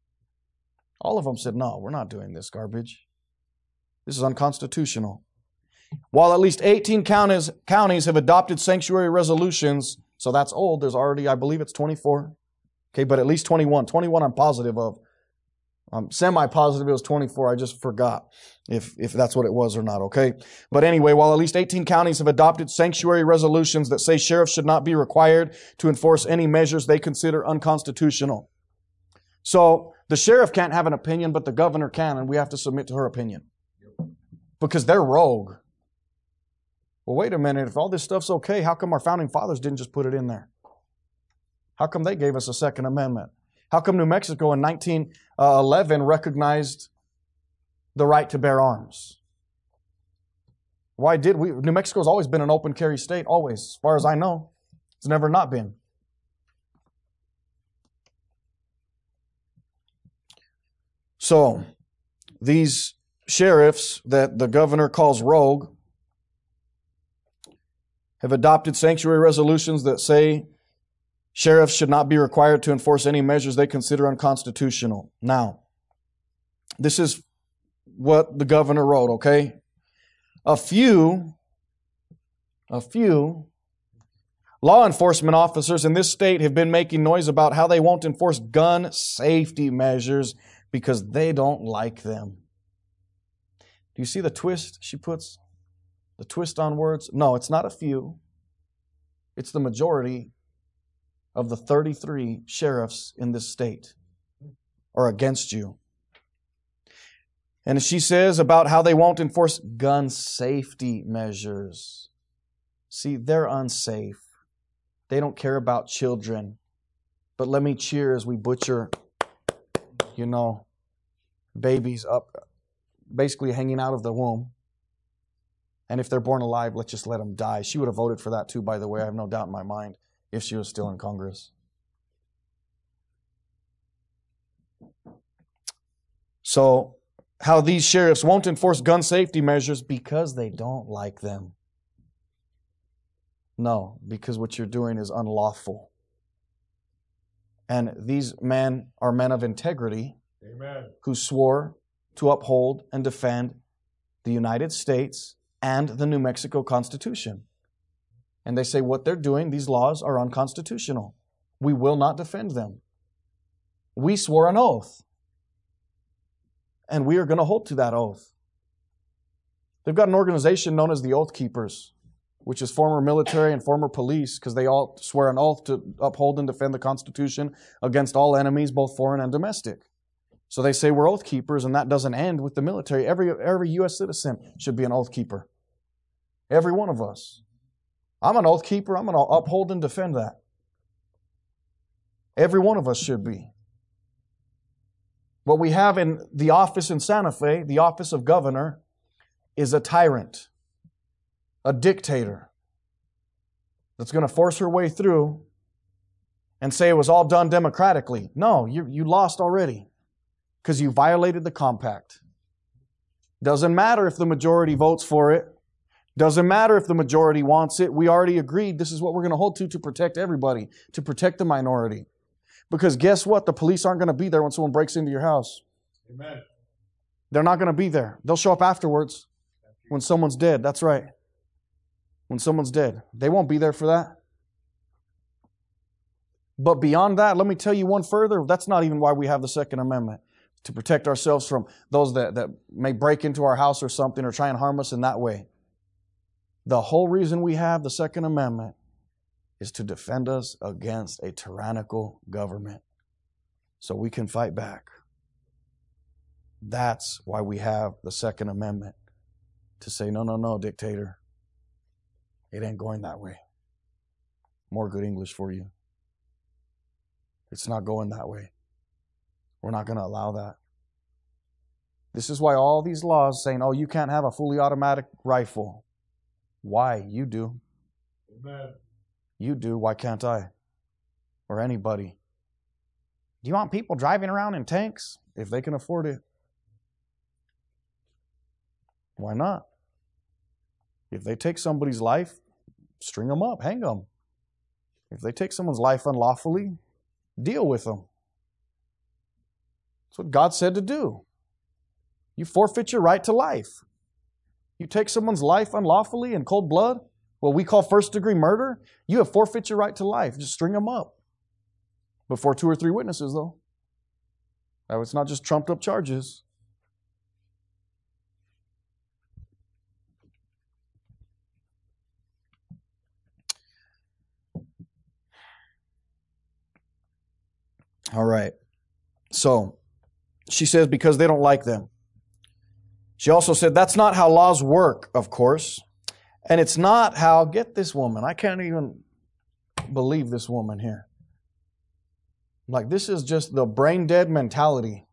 All of them said, no, we're not doing this garbage. This is unconstitutional. While at least eighteen counties, counties have adopted sanctuary resolutions, so that's old. There's already, I believe it's twenty-four. Okay, but at least twenty-one. twenty-one I'm positive of. I'm semi-positive it was twenty-four. I just forgot if, if that's what it was or not, okay? But anyway, while at least eighteen counties have adopted sanctuary resolutions that say sheriffs should not be required to enforce any measures they consider unconstitutional. So the sheriff can't have an opinion, but the governor can, and we have to submit to her opinion. Because they're rogue. Well, wait a minute. If all this stuff's okay, how come our founding fathers didn't just put it in there? How come they gave us a Second Amendment? How come New Mexico in nineteen eleven recognized the right to bear arms? Why did we? New Mexico's always been an open carry state, always, as far as I know. It's never not been. So, these sheriffs that the governor calls rogue have adopted sanctuary resolutions that say sheriffs should not be required to enforce any measures they consider unconstitutional. Now, this is what the governor wrote, okay? A few, a few law enforcement officers in this state have been making noise about how they won't enforce gun safety measures because they don't like them. Do you see the twist she puts? The twist on words? No, it's not a few. It's the majority of the thirty-three sheriffs in this state are against you. And she says about how they won't enforce gun safety measures. See, they're unsafe. They don't care about children. But let me cheer as we butcher, you know, babies up, basically hanging out of the womb. And if they're born alive, let's just let them die. She would have voted for that too, by the way. I have no doubt in my mind, if she was still in Congress. So, how these sheriffs won't enforce gun safety measures because they don't like them. No, because what you're doing is unlawful. And these men are men of integrity. Amen. Who swore to uphold and defend the United States and the New Mexico Constitution. And they say what they're doing, these laws are unconstitutional. We will not defend them. We swore an oath. And we are going to hold to that oath. They've got an organization known as the Oath Keepers, which is former military and former police, because they all swear an oath to uphold and defend the Constitution against all enemies, both foreign and domestic. So they say we're oath keepers, and that doesn't end with the military. Every, every U S citizen should be an oath keeper. Every one of us. I'm an oath keeper. I'm going to uphold and defend that. Every one of us should be. What we have in the office in Santa Fe, the office of governor, is a tyrant. a dictator that's going to force her way through and say it was all done democratically. No, you, you lost already because you violated the compact. Doesn't matter if the majority votes for it. Doesn't matter if the majority wants it. We already agreed this is what we're going to hold to to protect everybody, to protect the minority. Because guess what? The police aren't going to be there when someone breaks into your house. Amen. They're not going to be there. They'll show up afterwards when someone's dead. That's right. When someone's dead. They won't be there for that. But beyond that, let me tell you one further. That's not even why we have the Second Amendment. To protect ourselves from those that, that may break into our house or something or try and harm us in that way. The whole reason we have the Second Amendment is to defend us against a tyrannical government so we can fight back. That's why we have the Second Amendment. To say, no, no, no, dictator. It ain't going that way. More good English for you. It's not going that way. We're not going to allow that. This is why all these laws saying, oh, you can't have a fully automatic rifle. Why? You do. Amen. You do. Why can't I? Or anybody? Do you want people driving around in tanks? If they can afford it. Why not? If they take somebody's life, string them up, hang them. If they take someone's life unlawfully, deal with them. That's what God said to do. You forfeit your right to life. You take someone's life unlawfully in cold blood, what we call first degree murder, you have forfeit your right to life. Just string them up. Before two or three witnesses, though. Now, it's not just trumped up charges. All right. So, she says because they don't like them. She also said that's not how laws work, of course. And it's not how, get this woman, I can't even believe this woman here. Like, this is just the brain dead mentality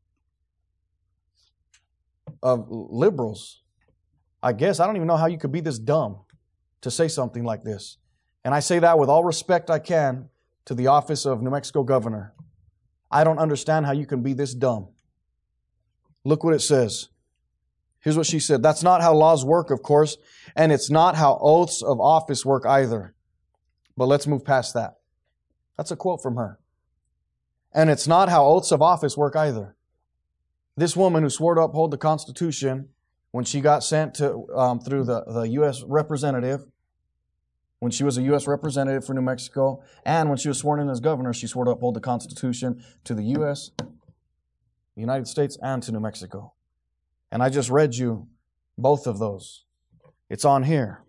of liberals. I guess, I don't even know how you could be this dumb to say something like this. And I say that with all respect I can to the office of New Mexico governor. I don't understand how you can be this dumb. Look what it says. Here's what she said. That's not how laws work, of course, and it's not how oaths of office work either. But let's move past that. That's a quote from her. And it's not how oaths of office work either. This woman who swore to uphold the Constitution when she got sent to um, through the, the U S representative, when she was a U S representative for New Mexico, and when she was sworn in as governor, she swore to uphold the Constitution to the U S, the United States, and to New Mexico. And I just read you both of those. It's on here.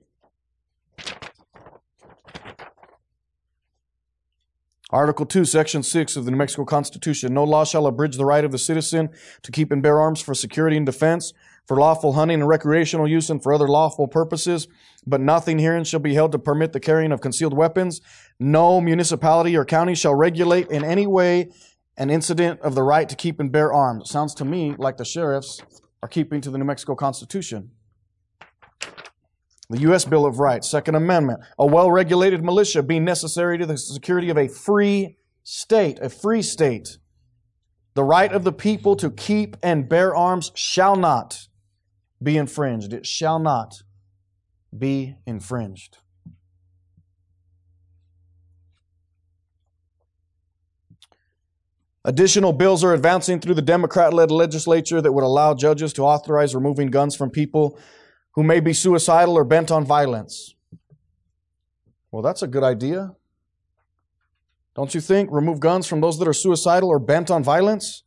Article two, Section six of the New Mexico Constitution. No law shall abridge the right of the citizen to keep and bear arms for security and defense, for lawful hunting and recreational use, and for other lawful purposes. But nothing herein shall be held to permit the carrying of concealed weapons. No municipality or county shall regulate in any way an incident of the right to keep and bear arms. It sounds to me like the sheriffs are keeping to the New Mexico Constitution. The U S Bill of Rights, Second Amendment. A well-regulated militia being necessary to the security of a free state, a free state. The right of the people to keep and bear arms shall not be infringed. It shall not be infringed. Additional bills are advancing through the Democrat-led legislature that would allow judges to authorize removing guns from people who may be suicidal or bent on violence. Well, that's a good idea. Don't you think? Remove guns from those that are suicidal or bent on violence?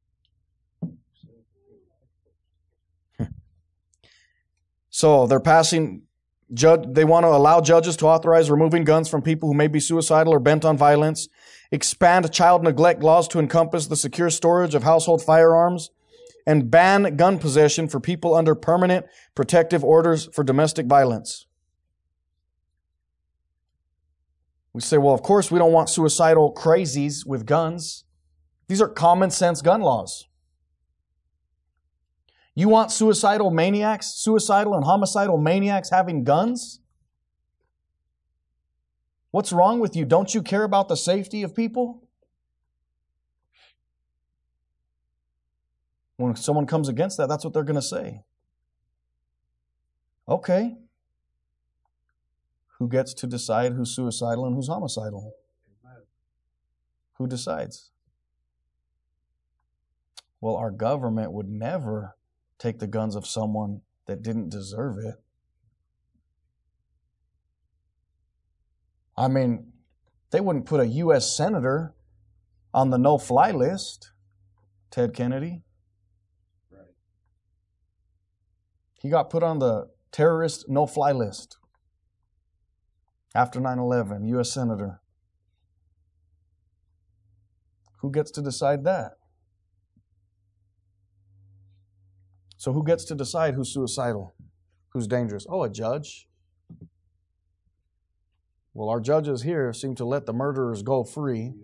So they're passing, judge, they want to allow judges to authorize removing guns from people who may be suicidal or bent on violence, expand child neglect laws to encompass the secure storage of household firearms, and ban gun possession for people under permanent protective orders for domestic violence. We say, well, of course we don't want suicidal crazies with guns. These are common sense gun laws. You want suicidal maniacs, suicidal and homicidal maniacs having guns? What's wrong with you? Don't you care about the safety of people? When someone comes against that, that's what they're going to say. Okay. Who gets to decide who's suicidal and who's homicidal? Who decides? Well, our government would never take the guns of someone that didn't deserve it. I mean, they wouldn't put a U S senator on the no-fly list, Ted Kennedy. Right. He got put on the terrorist no-fly list after nine eleven, U S senator. Who gets to decide that? So who gets to decide who's suicidal, who's dangerous? Oh, a judge. Well, our judges here seem to let the murderers go free.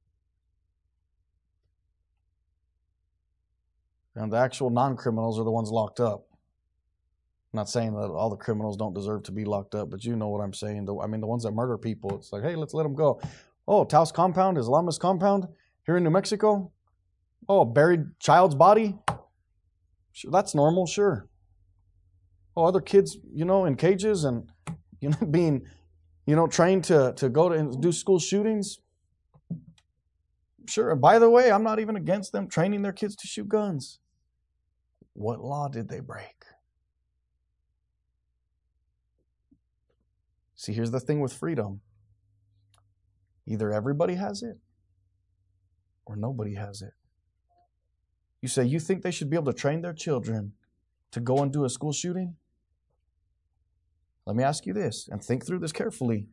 And the actual non-criminals are the ones locked up. I'm not saying that all the criminals don't deserve to be locked up, but you know what I'm saying. The, I mean, the ones that murder people, it's like, hey, let's let them go. Oh, Taos compound, Islamist compound here in New Mexico. Oh, a buried child's body. Sure, that's normal, sure. Oh, other kids, you know, in cages and, you know, being... You know, trained to, to go to and do school shootings? Sure. By the way, I'm not even against them training their kids to shoot guns. What law did they break? See, here's the thing with freedom. Either everybody has it or nobody has it. You say, you think they should be able to train their children to go and do a school shooting? Let me ask you this, and think through this carefully.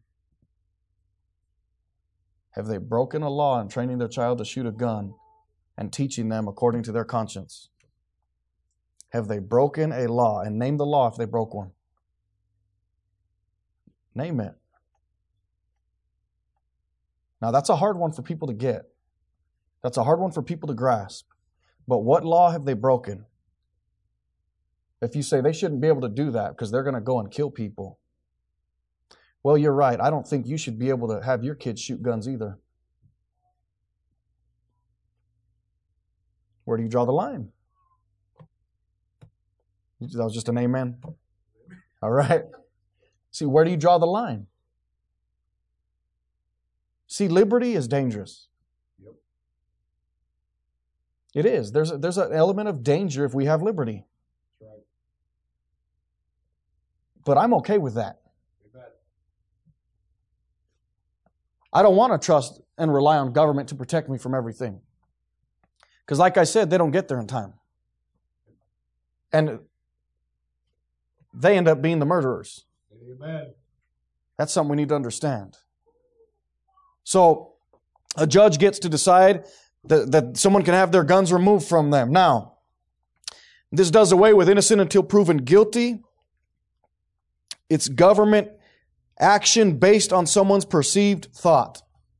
Have they broken a law in training their child to shoot a gun and teaching them according to their conscience? Have they broken a law? And name the law if they broke one. Name it. Now that's a hard one for people to get. That's a hard one for people to grasp. But what law have they broken? If you say they shouldn't be able to do that because they're going to go and kill people. Well, you're right. I don't think you should be able to have your kids shoot guns either. Where do you draw the line? That was just an amen. All right. See, where do you draw the line? See, liberty is dangerous. Yep. It is. There's a, there's an element of danger if we have liberty. But I'm okay with that. I don't want to trust and rely on government to protect me from everything. Because like I said, they don't get there in time. And they end up being the murderers. Amen. That's something we need to understand. So, a judge gets to decide that, that someone can have their guns removed from them. Now, this does away with innocent until proven guilty. It's government action based on someone's perceived thought.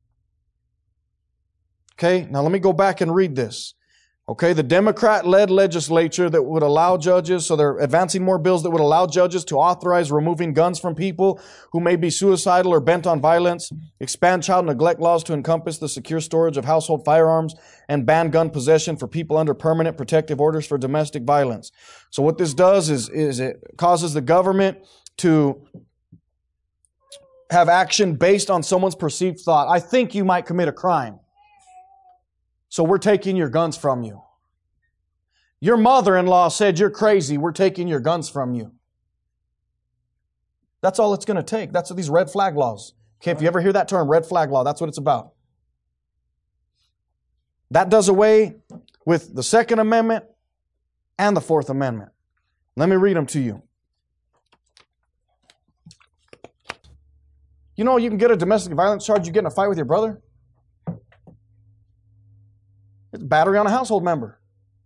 Okay, now let me go back and read this. Okay, the Democrat-led legislature that would allow judges, so they're advancing more bills that would allow judges to authorize removing guns from people who may be suicidal or bent on violence, expand child neglect laws to encompass the secure storage of household firearms, and ban gun possession for people under permanent protective orders for domestic violence. So what this does is, is it causes the government to have action based on someone's perceived thought. I think you might commit a crime. So we're taking your guns from you. Your mother-in-law said you're crazy. We're taking your guns from you. That's all it's going to take. That's these red flag laws. Okay, if you ever hear that term, red flag law, that's what it's about. That does away with the Second Amendment and the Fourth Amendment. Let me read them to you. You know you can get a domestic violence charge, you get in a fight with your brother? It's battery on a household member.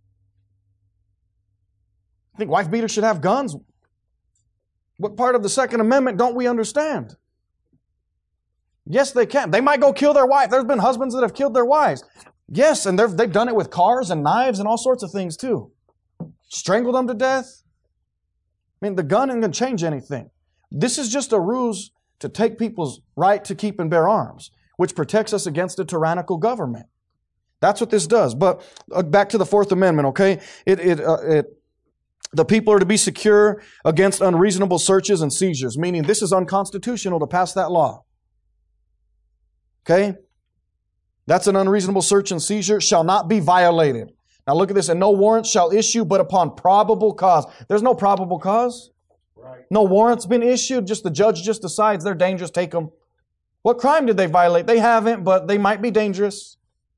I think wife beaters should have guns. What part of the Second Amendment don't we understand? Yes, they can. They might go kill their wife. There's been husbands that have killed their wives. Yes, and they've done it with cars and knives and all sorts of things too. Strangle them to death? I mean, the gun isn't going to change anything. This is just a ruse to take people's right to keep and bear arms, which protects us against a tyrannical government. That's what this does. But uh, back to the Fourth Amendment, okay? It, it, uh, it, the people are to be secure against unreasonable searches and seizures, meaning this is unconstitutional to pass that law. Okay? That's an unreasonable search and seizure, shall not be violated. Now look at this. And no warrant shall issue but upon probable cause. There's no probable cause. Right. No warrant's been issued. Just the judge just decides they're dangerous. Take them. What crime did they violate? They haven't, but they might be dangerous.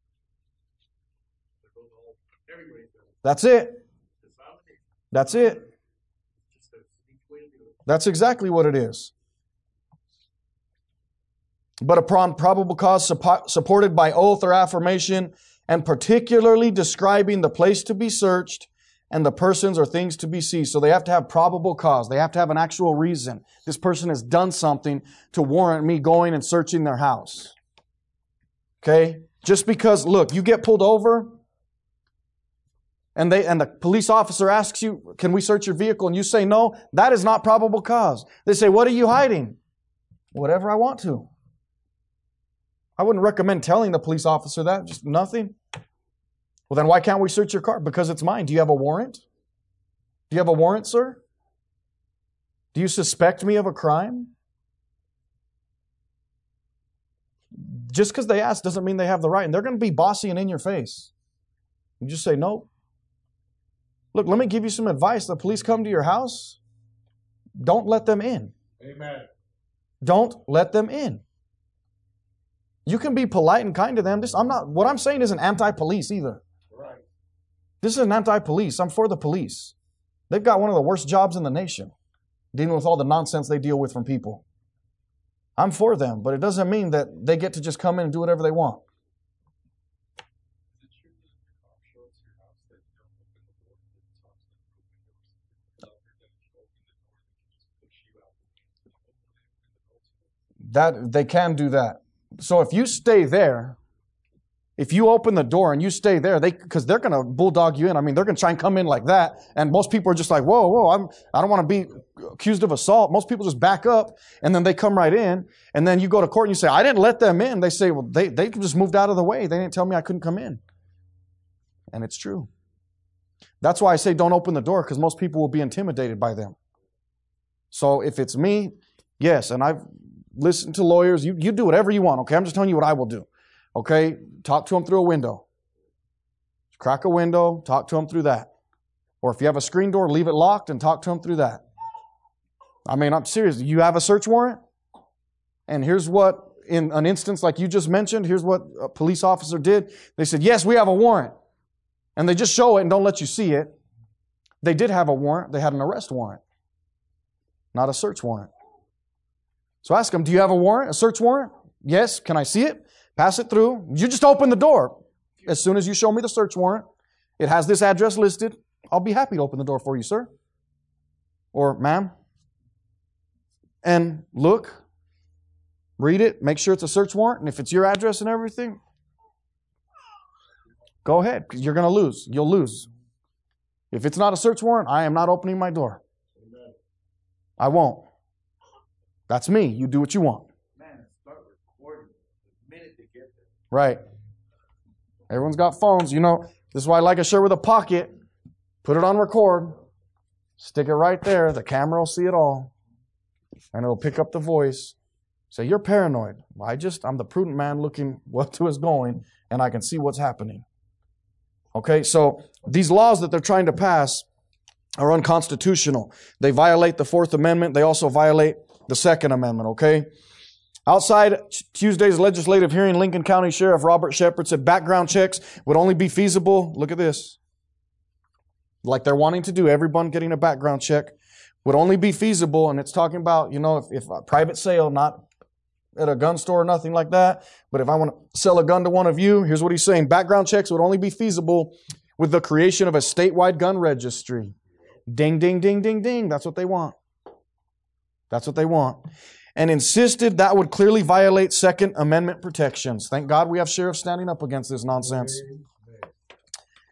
That's it. That's it. That's exactly what it is. But upon probable cause suppo- supported by oath or affirmation, and particularly describing the place to be searched and the persons or things to be seized. So they have to have probable cause. They have to have an actual reason. This person has done something to warrant me going and searching their house. Okay? Just because, look, you get pulled over and they and the police officer asks you, can we search your vehicle? And you say no, that is not probable cause. They say, what are you hiding? Whatever I want to. I wouldn't recommend telling the police officer that. Just nothing. Well, then why can't we search your car? Because it's mine. Do you have a warrant? Do you have a warrant, sir? Do you suspect me of a crime? Just because they ask doesn't mean they have the right. And they're going to be bossy and in your face. You just say, no. Look, let me give you some advice. The police come to your house. Don't let them in. Amen. Don't let them in. You can be polite and kind to them. This, I'm not, what I'm saying isn't anti-police either. Right. This isn't anti-police. I'm for the police. They've got one of the worst jobs in the nation, dealing with all the nonsense they deal with from people. I'm for them, but it doesn't mean that they get to just come in and do whatever they want. That they can do that. So if you stay there, if you open the door and you stay there, they because they're going to bulldog you in. I mean, they're going to try and come in like that. And most people are just like, whoa, whoa, I'm, I don't want to be accused of assault. Most people just back up and then they come right in. And then you go to court and you say, I didn't let them in. They say, well, they, they just moved out of the way. They didn't tell me I couldn't come in. And it's true. That's why I say don't open the door, because most people will be intimidated by them. So if it's me, yes, and I've listened to lawyers. You, you do whatever you want, okay? I'm just telling you what I will do. Okay? Talk to them through a window. Crack a window, talk to them through that. Or if you have a screen door, leave it locked and talk to them through that. I mean, I'm serious. You have a search warrant? And here's what, in an instance like you just mentioned, here's what a police officer did. They said, yes, we have a warrant. And they just show it and don't let you see it. They did have a warrant. They had an arrest warrant, not a search warrant. So ask them, do you have a warrant, a search warrant? Yes. Can I see it? Pass it through. You just open the door. As soon as you show me the search warrant, it has this address listed. I'll be happy to open the door for you, sir. Or ma'am. And look, read it, make sure it's a search warrant. And if it's your address and everything, go ahead, because you're going to lose. You'll lose. If it's not a search warrant, I am not opening my door. Amen. I won't. That's me. You do what you want. Man, start recording the minute they get there. Right. Everyone's got phones. You know, this is why I like a shirt with a pocket. Put it on record. Stick it right there. The camera will see it all. And it'll pick up the voice. Say, you're paranoid. I just, I'm the prudent man looking what to is going, and I can see what's happening. Okay, so these laws that they're trying to pass are unconstitutional. They violate the Fourth Amendment. They also violate the Second Amendment, okay? Outside Tuesday's legislative hearing, Lincoln County Sheriff Robert Shepard said background checks would only be feasible, look at this, like they're wanting to do, everyone getting a background check, would only be feasible, and it's talking about, you know, if, if a private sale, not at a gun store or nothing like that, but if I want to sell a gun to one of you, here's what he's saying, background checks would only be feasible with the creation of a statewide gun registry. Ding, ding, ding, ding, ding. That's what they want. That's what they want. And insisted that would clearly violate Second Amendment protections. Thank God we have sheriffs standing up against this nonsense.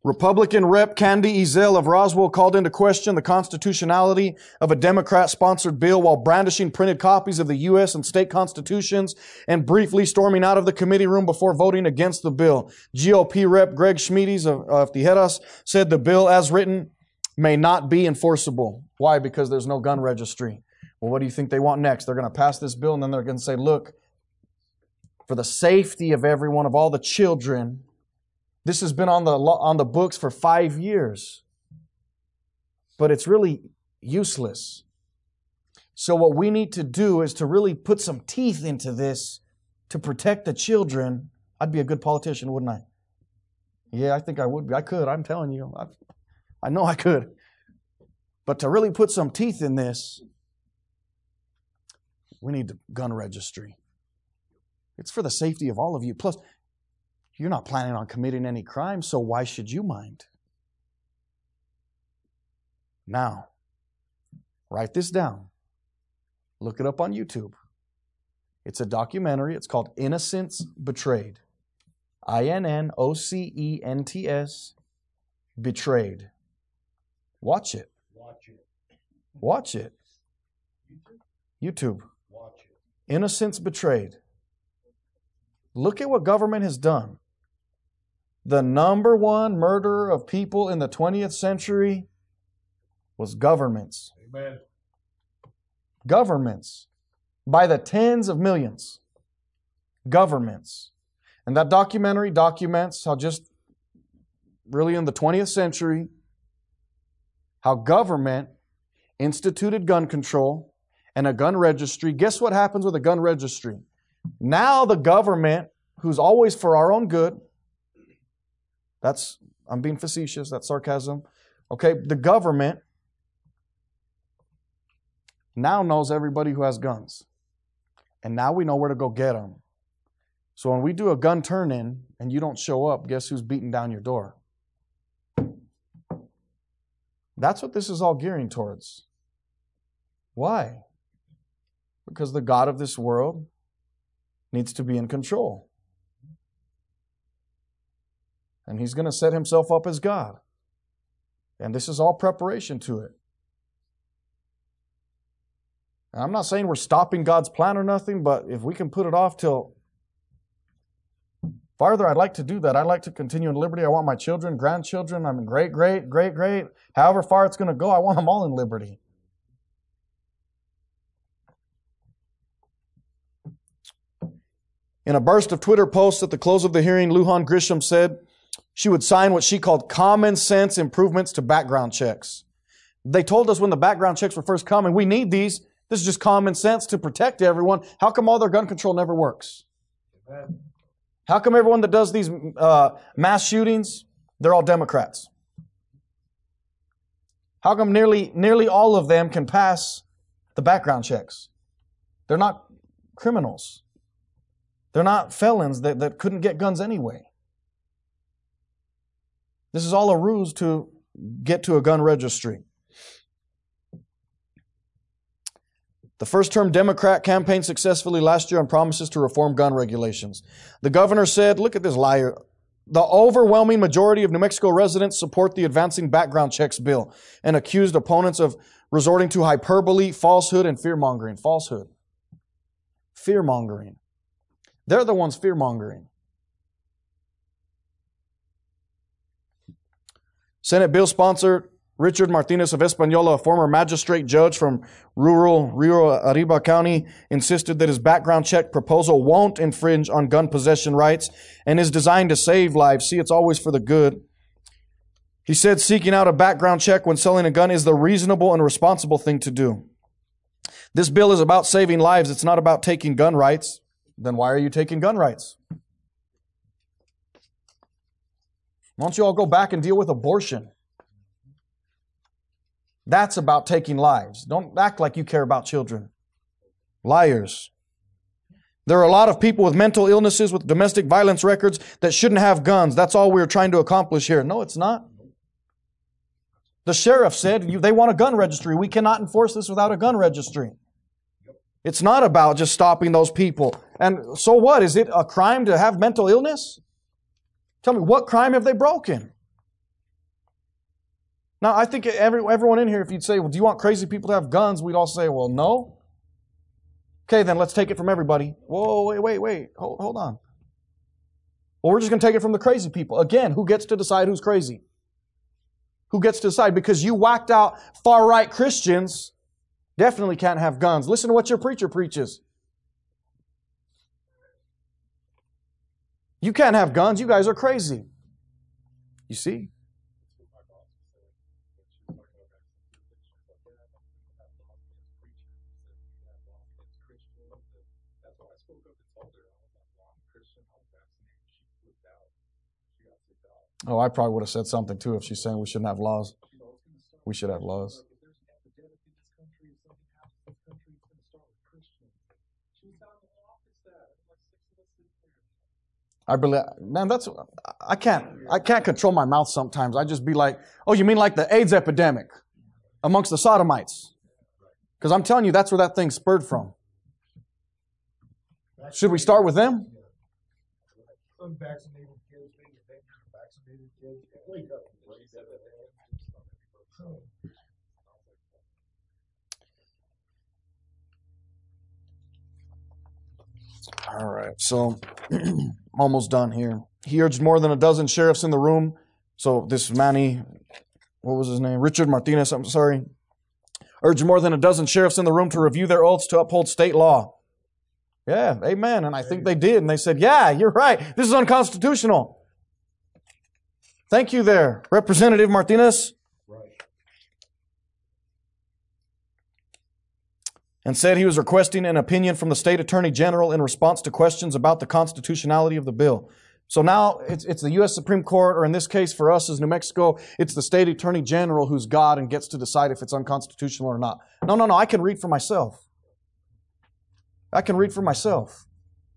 Republican Rep Candy Ezell of Roswell called into question the constitutionality of a Democrat-sponsored bill while brandishing printed copies of the U S and state constitutions and briefly storming out of the committee room before voting against the bill. G O P Rep Greg Schmiedes of, of Tijeras said the bill as written may not be enforceable. Why? Because there's no gun registry. Well, what do you think they want next? They're going to pass this bill and then they're going to say, look, for the safety of everyone, of all the children, this has been on the on the books for five years. But it's really useless. So what we need to do is to really put some teeth into this to protect the children. I'd be a good politician, wouldn't I? Yeah, I think I would be. I could. I'm telling you. I, I know I could. But to really put some teeth in this, we need a gun registry. It's for the safety of all of you. Plus, you're not planning on committing any crime, so why should you mind? Now, write this down. Look it up on YouTube. It's a documentary. It's called Innocence Betrayed. I N N O C E N T S, Betrayed. Watch it. Watch it. Watch it. YouTube. Watch it. Innocence Betrayed. Look at what government has done. The number one murderer of people in the twentieth century was governments. Amen. Governments. By the tens of millions. Governments. And that documentary documents how just really in the twentieth century, how government instituted gun control and a gun registry. Guess what happens with a gun registry? Now the government, who's always for our own good, that's, I'm being facetious, that's sarcasm. Okay, the government now knows everybody who has guns. And now we know where to go get them. So when we do a gun turn-in and you don't show up, guess who's beating down your door? That's what this is all gearing towards. Why? Because the God of this world needs to be in control. And He's going to set Himself up as God. And this is all preparation to it. And I'm not saying we're stopping God's plan or nothing, but if we can put it off till farther, I'd like to do that. I'd like to continue in liberty. I want my children, grandchildren, I mean, great, great, great, great. However far it's going to go, I want them all in liberty. In a burst of Twitter posts at the close of the hearing, Lujan Grisham said she would sign what she called common sense improvements to background checks. They told us when the background checks were first coming, we need these. This is just common sense to protect everyone. How come all their gun control never works? Amen. How come everyone that does these uh, mass shootings, they're all Democrats? How come nearly, nearly all of them can pass the background checks? They're not criminals. They're not felons that, that couldn't get guns anyway. This is all a ruse to get to a gun registry. The first-term Democrat campaigned successfully last year on promises to reform gun regulations. The governor said, look at this liar, the overwhelming majority of New Mexico residents support the advancing background checks bill and accused opponents of resorting to hyperbole, falsehood, and fear-mongering. Falsehood. Fear-mongering. They're the ones fear-mongering. Senate bill sponsor Richard Martinez of Española, a former magistrate judge from rural Rio Arriba County, insisted that his background check proposal won't infringe on gun possession rights and is designed to save lives. See, it's always for the good. He said seeking out a background check when selling a gun is the reasonable and responsible thing to do. This bill is about saving lives. It's not about taking gun rights. Then why are you taking gun rights? Why don't you all go back and deal with abortion? That's about taking lives. Don't act like you care about children. Liars. There are a lot of people with mental illnesses, with domestic violence records that shouldn't have guns. That's all we're trying to accomplish here. No, it's not. The sheriff said they want a gun registry. We cannot enforce this without a gun registry. It's not about just stopping those people. And so what? Is it a crime to have mental illness? Tell me, what crime have they broken? Now, I think every, everyone in here, if you'd say, well, do you want crazy people to have guns? We'd all say, well, no. Okay, then let's take it from everybody. Whoa, wait, wait, wait. Hold, hold on. Well, we're just going to take it from the crazy people. Again, who gets to decide who's crazy? Who gets to decide? Because you whacked out far-right Christians, definitely can't have guns. Listen to what your preacher preaches. You can't have guns. You guys are crazy. You see? Oh, I probably would have said something too if she's saying we shouldn't have laws. We should have laws. I believe, man, that's, I can't, I can't control my mouth sometimes. I just be like, oh, you mean like the AIDS epidemic amongst the sodomites? Because I'm telling you, that's where that thing spurred from. Should we start with them? Unvaccinated kids being infected, vaccinated kids. Wake up. All right, so almost done here. He urged more than a dozen sheriffs in the room. So this Manny, what was his name? Richard Martinez, I'm sorry. Urged more than a dozen sheriffs in the room to review their oaths to uphold state law. Yeah, amen. And I think they did. And they said, yeah, you're right. This is unconstitutional. Thank you there, Representative Martinez. And said he was requesting an opinion from the state attorney general in response to questions about the constitutionality of the bill. So now it's, it's the U S Supreme Court, or in this case for us as New Mexico, it's the state attorney general who's God and gets to decide if it's unconstitutional or not. No, no, no, I can read for myself. I can read for myself.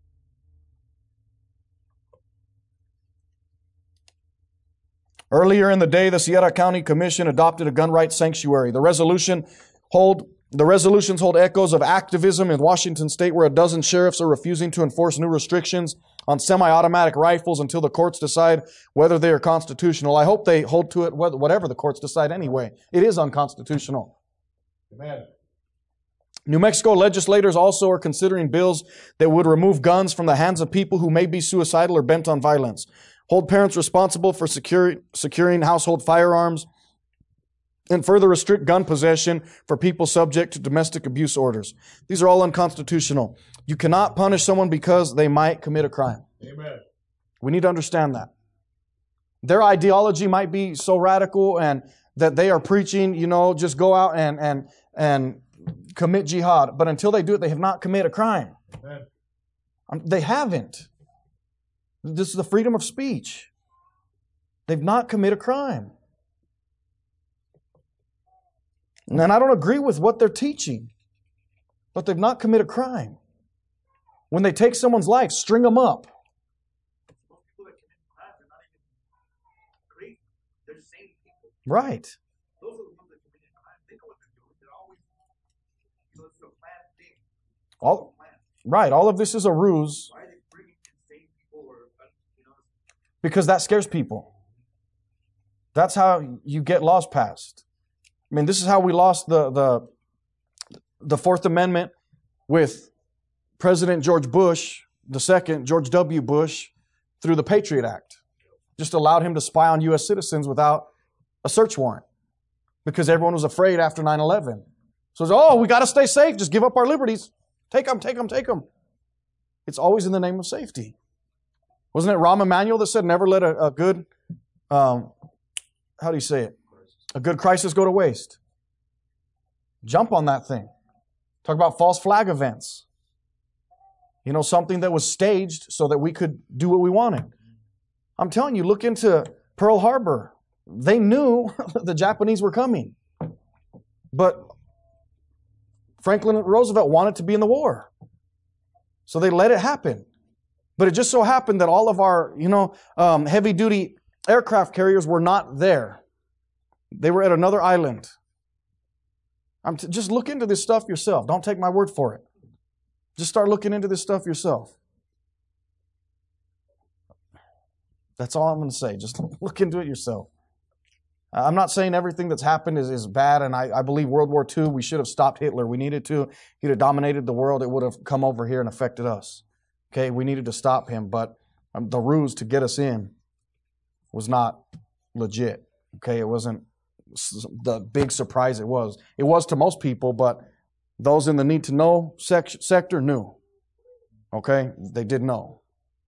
Earlier in the day, the Sierra County Commission adopted a gun rights sanctuary. The resolution hold The resolutions hold echoes of activism in Washington state where a dozen sheriffs are refusing to enforce new restrictions on semi-automatic rifles until the courts decide whether they are constitutional. I hope they hold to it whatever the courts decide anyway. It is unconstitutional. Amen. New Mexico legislators also are considering bills that would remove guns from the hands of people who may be suicidal or bent on violence, hold parents responsible for secure, securing household firearms, and further restrict gun possession for people subject to domestic abuse orders. These are all unconstitutional. You cannot punish someone because they might commit a crime. Amen. We need to understand that. Their ideology might be so radical and that they are preaching, you know, just go out and and and commit jihad. But until they do it, they have not committed a crime. Amen. Um, they haven't. This is the freedom of speech. They've not committed a crime. And I don't agree with what they're teaching, but they've not committed a crime. When they take someone's life, string them up. Most people that commit crimes are not even crazy. They're sane people. Right. Those are the ones that commit crimes. They know what they're doing. They're always, you know, it's a planned thing. All, right. All of this is a ruse. Why are they bringing insane people or, you know? Because that scares people. That's how you get laws passed. I mean, this is how we lost the, the, the Fourth Amendment with President George Bush, the second, George W. Bush, through the Patriot Act. Just allowed him to spy on U S citizens without a search warrant because everyone was afraid after nine eleven. So, it's, oh, we got to stay safe. Just give up our liberties. Take them, take them, take them. It's always in the name of safety. Wasn't it Rahm Emanuel that said never let a, a good, um, how do you say it? A good crisis go to waste. Jump on that thing. Talk about false flag events. You know, something that was staged so that we could do what we wanted. I'm telling you, look into Pearl Harbor. They knew the Japanese were coming. But Franklin Roosevelt wanted to be in the war. So they let it happen. But it just so happened that all of our, you know, um, heavy-duty aircraft carriers were not there. They were at another island. I'm t- just look into this stuff yourself. Don't take my word for it. Just start looking into this stuff yourself. That's all I'm going to say. Just look into it yourself. I'm not saying everything that's happened is, is bad, and I, I believe World War Two, we should have stopped Hitler. We needed to. He'd have dominated the world. It would have come over here and affected us. Okay, we needed to stop him, but um, the ruse to get us in was not legit. Okay, it wasn't the big surprise it was. It was to most people, but those in the need-to-know sec- sector knew. Okay, they did know.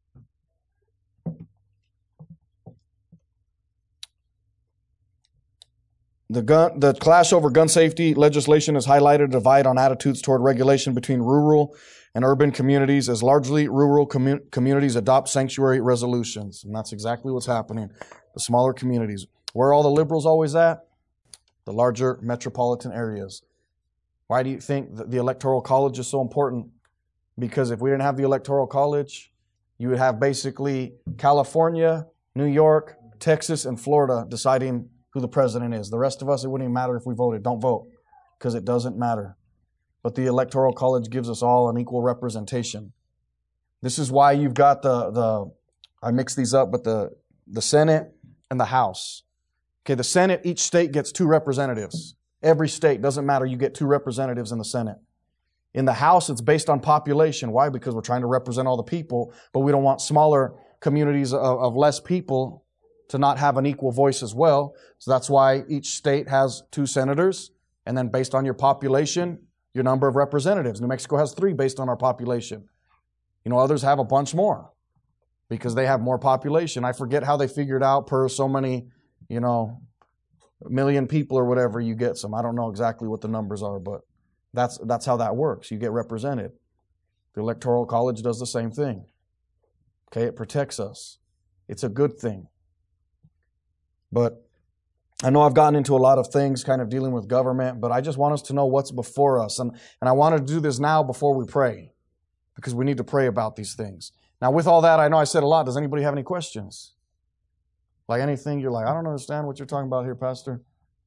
The gun, the clash over gun safety legislation has highlighted a divide on attitudes toward regulation between rural and urban communities, as largely rural commu- communities adopt sanctuary resolutions. And that's exactly what's happening. The smaller communities. Where are all the liberals always at? The larger metropolitan areas. Why do you think that the Electoral College is so important? Because if we didn't have the Electoral College, you would have basically California, New York, Texas, and Florida deciding who the president is. The rest of us, it wouldn't even matter if we voted. Don't vote, because it doesn't matter. But the Electoral College gives us all an equal representation. This is why you've got the, the I mix these up, but the, the Senate and the House. Okay, the Senate, each state gets two representatives. Every state, doesn't matter, you get two representatives in the Senate. In the House, it's based on population. Why? Because we're trying to represent all the people, but we don't want smaller communities of, of less people to not have an equal voice as well. So that's why each state has two senators, and then based on your population, your number of representatives. New Mexico has three based on our population. You know, others have a bunch more because they have more population. I forget how they figured out per so many, you know, million people or whatever you get some. I don't know exactly what the numbers are, but that's that's how that works. You get represented. The Electoral College does the same thing. Okay, it protects us. It's a good thing. But I know I've gotten into a lot of things kind of dealing with government, but I just want us to know what's before us. And, and I want to do this now before we pray, because we need to pray about these things. Now, with all that, I know I said a lot. Does anybody have any questions? Like anything you're like, I don't understand what you're talking about here, Pastor.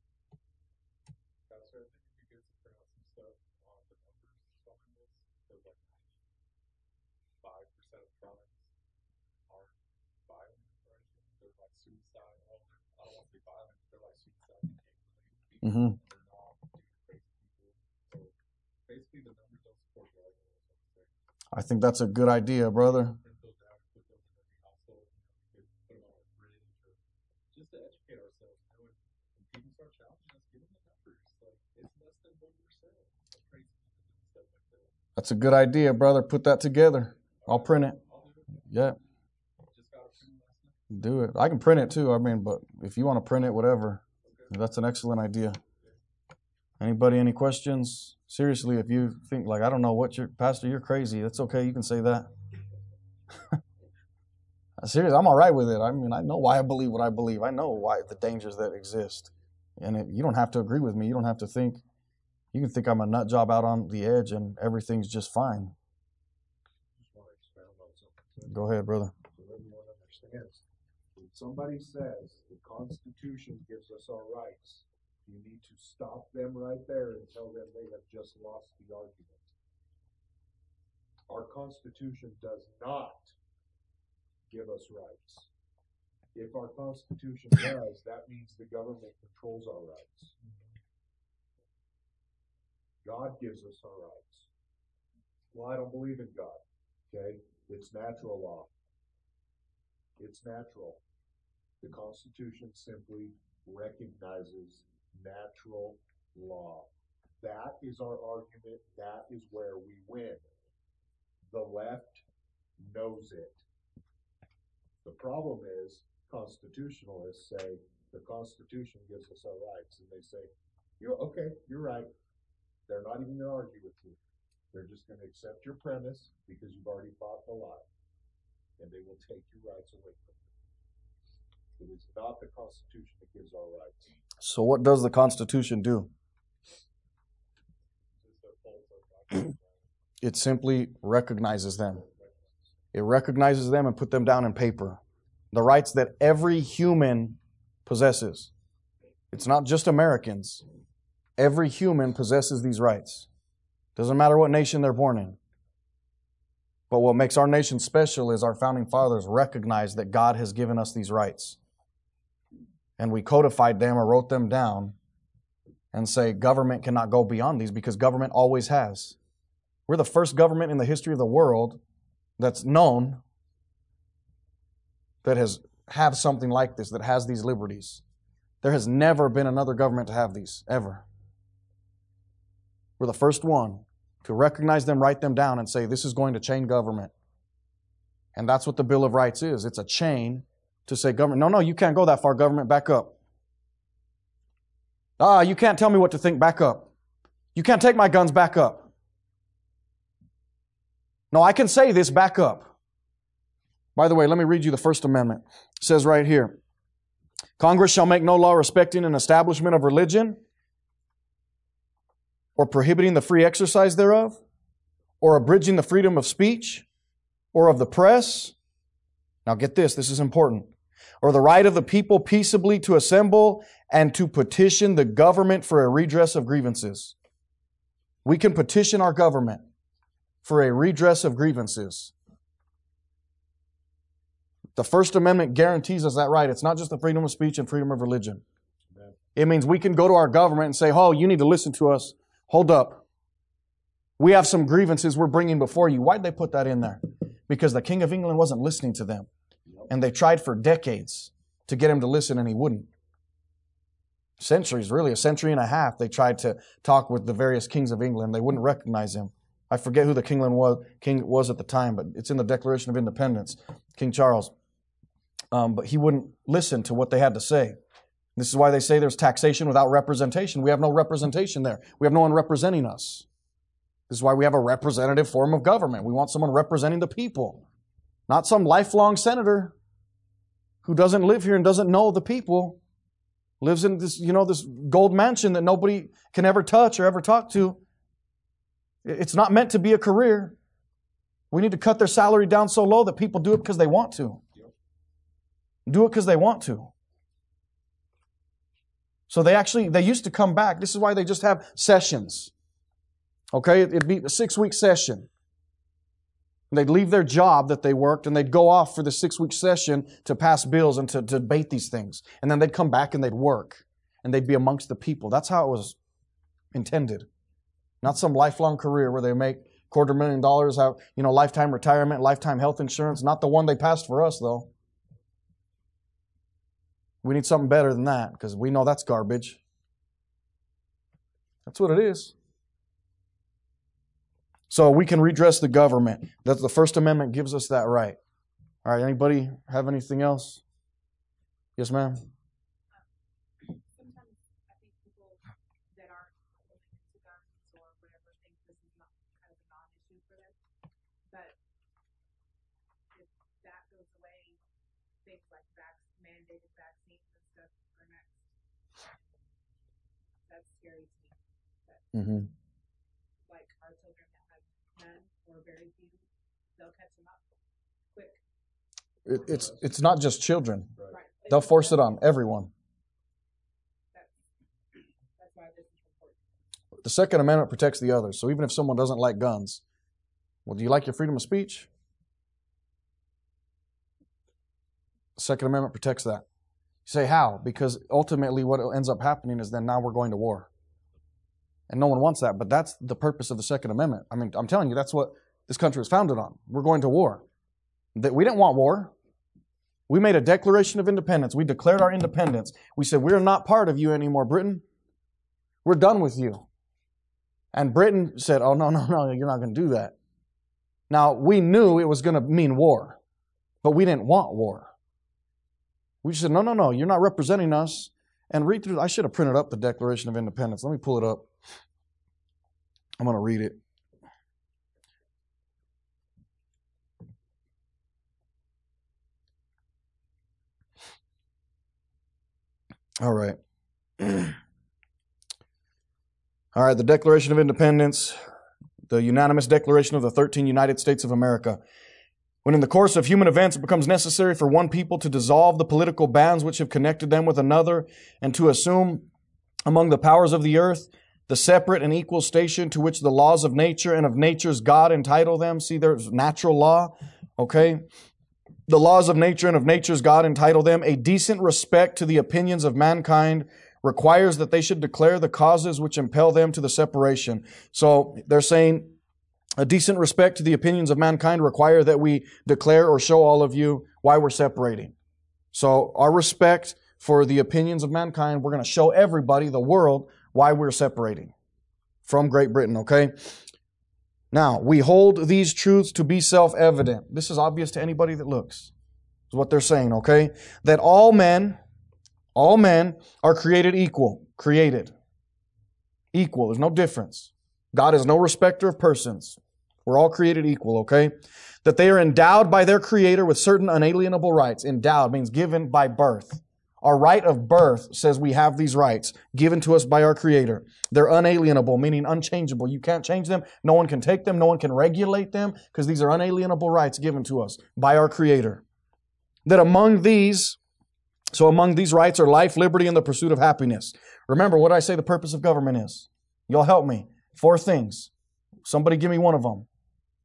Mm-hmm. I think that's a good idea, brother. That's a good idea, brother. Put that together. I'll print it. Yeah. Do it. I can print it too. I mean, but if you want to print it, whatever. That's an excellent idea. Anybody, any questions? Seriously, if you think like, I don't know what you're, Pastor, you're crazy. That's okay. You can say that. Seriously, I'm all right with it. I mean, I know why I believe what I believe. I know why the dangers that exist. And it, you don't have to agree with me. You don't have to think. You can think I'm a nut job out on the edge and everything's just fine. Go ahead, brother. So everyone understands. When somebody says the Constitution gives us our rights, you need to stop them right there and tell them they have just lost the argument. Our Constitution does not give us rights. If our Constitution does, that means the government controls our rights. God gives us our rights. Well, I don't believe in God. Okay? It's natural law. It's natural. The Constitution simply recognizes natural law. That is our argument. That is where we win. The left knows it. The problem is constitutionalists say the Constitution gives us our rights, and they say, "You're okay, you're right." They're not even going to argue with you. They're just going to accept your premise because you've already bought the lie, and they will take your rights away from you. It is not the Constitution that gives our rights. So what does the Constitution do? It simply recognizes them. It recognizes them and put them down in paper. The rights that every human possesses. It's not just Americans. Every human possesses these rights. Doesn't matter what nation they're born in. But what makes our nation special is our founding fathers recognized that God has given us these rights. and we codified them or wrote them down and say government cannot go beyond these because government always has. We're the first government in the history of the world that's known that has have something like this, that has these liberties. There has never been another government to have these, ever. We're the first one to recognize them, write them down, and say this is going to chain government. And that's what the Bill of Rights is. It's a chain to say government, no, no, you can't go that far, government, back up. Ah, you can't tell me what to think, back up. You can't take my guns, back up. No, I can say this, back up. By the way, let me read you the First Amendment. It says right here, Congress shall make no law respecting an establishment of religion or prohibiting the free exercise thereof or abridging the freedom of speech or of the press. Now get this, this is important. Or the right of the people peaceably to assemble and to petition the government for a redress of grievances. We can petition our government for a redress of grievances. The First Amendment guarantees us that right. It's not just the freedom of speech and freedom of religion. Amen. It means we can go to our government and say, oh, you need to listen to us. Hold up. We have some grievances we're bringing before you. Why'd they put that in there? Because the King of England wasn't listening to them. And they tried for decades to get him to listen, and he wouldn't. Centuries, really, a century and a half, they tried to talk with the various kings of England. They wouldn't recognize him. I forget who the king was, king was at the time, but it's in the Declaration of Independence, King Charles. Um, but he wouldn't listen to what they had to say. This is why they say there's taxation without representation. We have no representation there. We have no one representing us. This is why we have a representative form of government. We want someone representing the people, not some lifelong senator who doesn't live here and doesn't know the people, lives in this, you know, this gold mansion that nobody can ever touch or ever talk to. It's not meant to be a career. We need to cut their salary down so low that people do it because they want to. Do it because they want to. So they actually, they used to come back. This is why they just have sessions. Okay, it'd be a six-week session. They'd leave their job that they worked and they'd go off for the six-week session to pass bills and to, to debate these things. And then they'd come back and they'd work. And they'd be amongst the people. That's how it was intended. Not some lifelong career where they make quarter million dollars, have, you know, lifetime retirement, lifetime health insurance. Not the one they passed for us, though. We need something better than that because we know that's garbage. That's what it is. So we can redress the government. That's the First Amendment gives us that right. All right, anybody have anything else? Yes, ma'am? Sometimes I think people that aren't looking into guns or whatever think this is not kind of a non-issue for them. But if that goes away, things like vac- mandated vaccines and stuff are next. That's scary to me. But Mm-hmm. like our children that have none or very few, they'll catch them up quick. It, it's it's not just children. Right. They'll force it on everyone. That's, that's why this is important. The Second Amendment protects the others. So even if someone doesn't like guns, well, do you like your freedom of speech? The Second Amendment protects that. You say, how? Because ultimately what ends up happening is then now we're going to war. And no one wants that, but that's the purpose of the Second Amendment. I mean, I'm telling you, that's what this country was founded on. We're going to war. That we didn't want war. We made a Declaration of Independence. We declared our independence. We said, we're not part of you anymore, Britain. We're done with you. And Britain said, oh, no, no, no, you're not going to do that. Now, we knew it was going to mean war, but we didn't want war. We said, no, no, no, you're not representing us. And read through, I should have printed up the Declaration of Independence. Let me pull it up. I'm going to read it. All right. All right, the Declaration of Independence, the unanimous declaration of the thirteen United States of America. When in the course of human events it becomes necessary for one people to dissolve the political bands which have connected them with another and to assume among the powers of the earth the separate and equal station to which the laws of nature and of nature's God entitle them. See, there's natural law, okay? the laws of nature and of nature's God entitle them, a decent respect to the opinions of mankind requires that they should declare the causes which impel them to the separation. So they're saying a decent respect to the opinions of mankind require that we declare or show all of you why we're separating. So our respect for the opinions of mankind, we're going to show everybody, the world, why we're separating from Great Britain, okay? Now, we hold these truths to be self-evident. This is obvious to anybody that looks. Is what they're saying, okay? That all men, all men are created equal. Created. Equal. There's no difference. God is no respecter of persons. We're all created equal, okay? That they are endowed by their Creator with certain unalienable rights. Endowed means given by birth. Our right of birth says we have these rights given to us by our Creator. They're unalienable, meaning unchangeable. You can't change them. No one can take them. No one can regulate them because these are unalienable rights given to us by our Creator. That among these, so among these rights are life, liberty, and the pursuit of happiness. Remember what I say the purpose of government is. Y'all help me. Four things. Somebody give me one of them.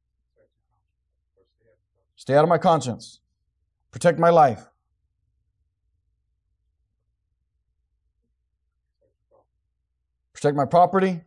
Stay out of my conscience. Protect my life. Protect my property.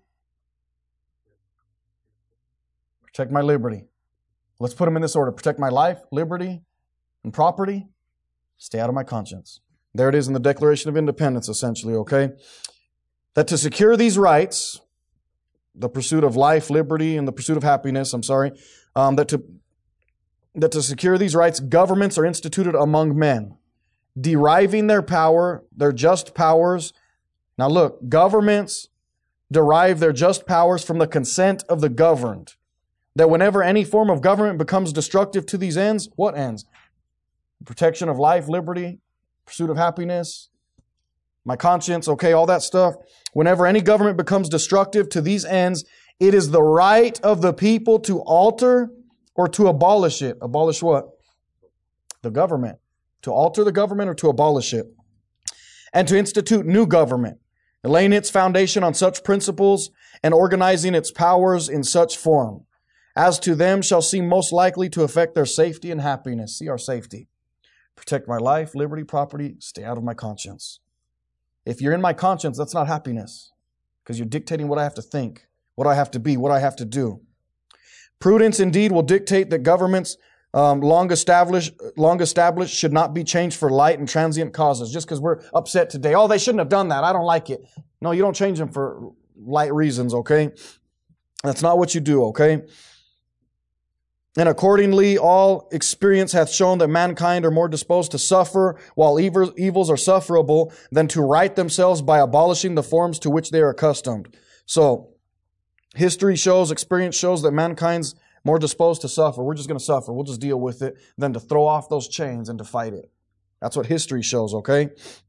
Protect my liberty. Let's put them in this order. Protect my life, liberty, and property. Stay out of my conscience. There it is in the Declaration of Independence, essentially, okay? That to secure these rights, the pursuit of life, liberty, and the pursuit of happiness, I'm sorry, um, that to that to secure these rights, governments are instituted among men, deriving their power, their just powers. Now look, governments derive their just powers from the consent of the governed. That whenever any form of government becomes destructive to these ends, what ends? Protection of life, liberty, pursuit of happiness, my conscience, okay, all that stuff. Whenever any government becomes destructive to these ends, it is the right of the people to alter or to abolish it. Abolish what? The government. To alter the government or to abolish it. And to institute new government, laying its foundation on such principles and organizing its powers in such form as to them shall seem most likely to affect their safety and happiness. See our safety. Protect my life, liberty, property, stay out of my conscience. If you're in my conscience, that's not happiness because you're dictating what I have to think, what I have to be, what I have to do. Prudence indeed will dictate that governments um, long established, long established should not be changed for light and transient causes. Just because we're upset today, oh, they shouldn't have done that. I don't like it. No, you don't change them for light reasons, okay? That's not what you do, okay? And accordingly, all experience hath shown that mankind are more disposed to suffer while evils are sufferable than to right themselves by abolishing the forms to which they are accustomed. So, history shows, experience shows that mankind's more disposed to suffer. We're just going to suffer. We'll just deal with it than to throw off those chains and to fight it. That's what history shows, okay?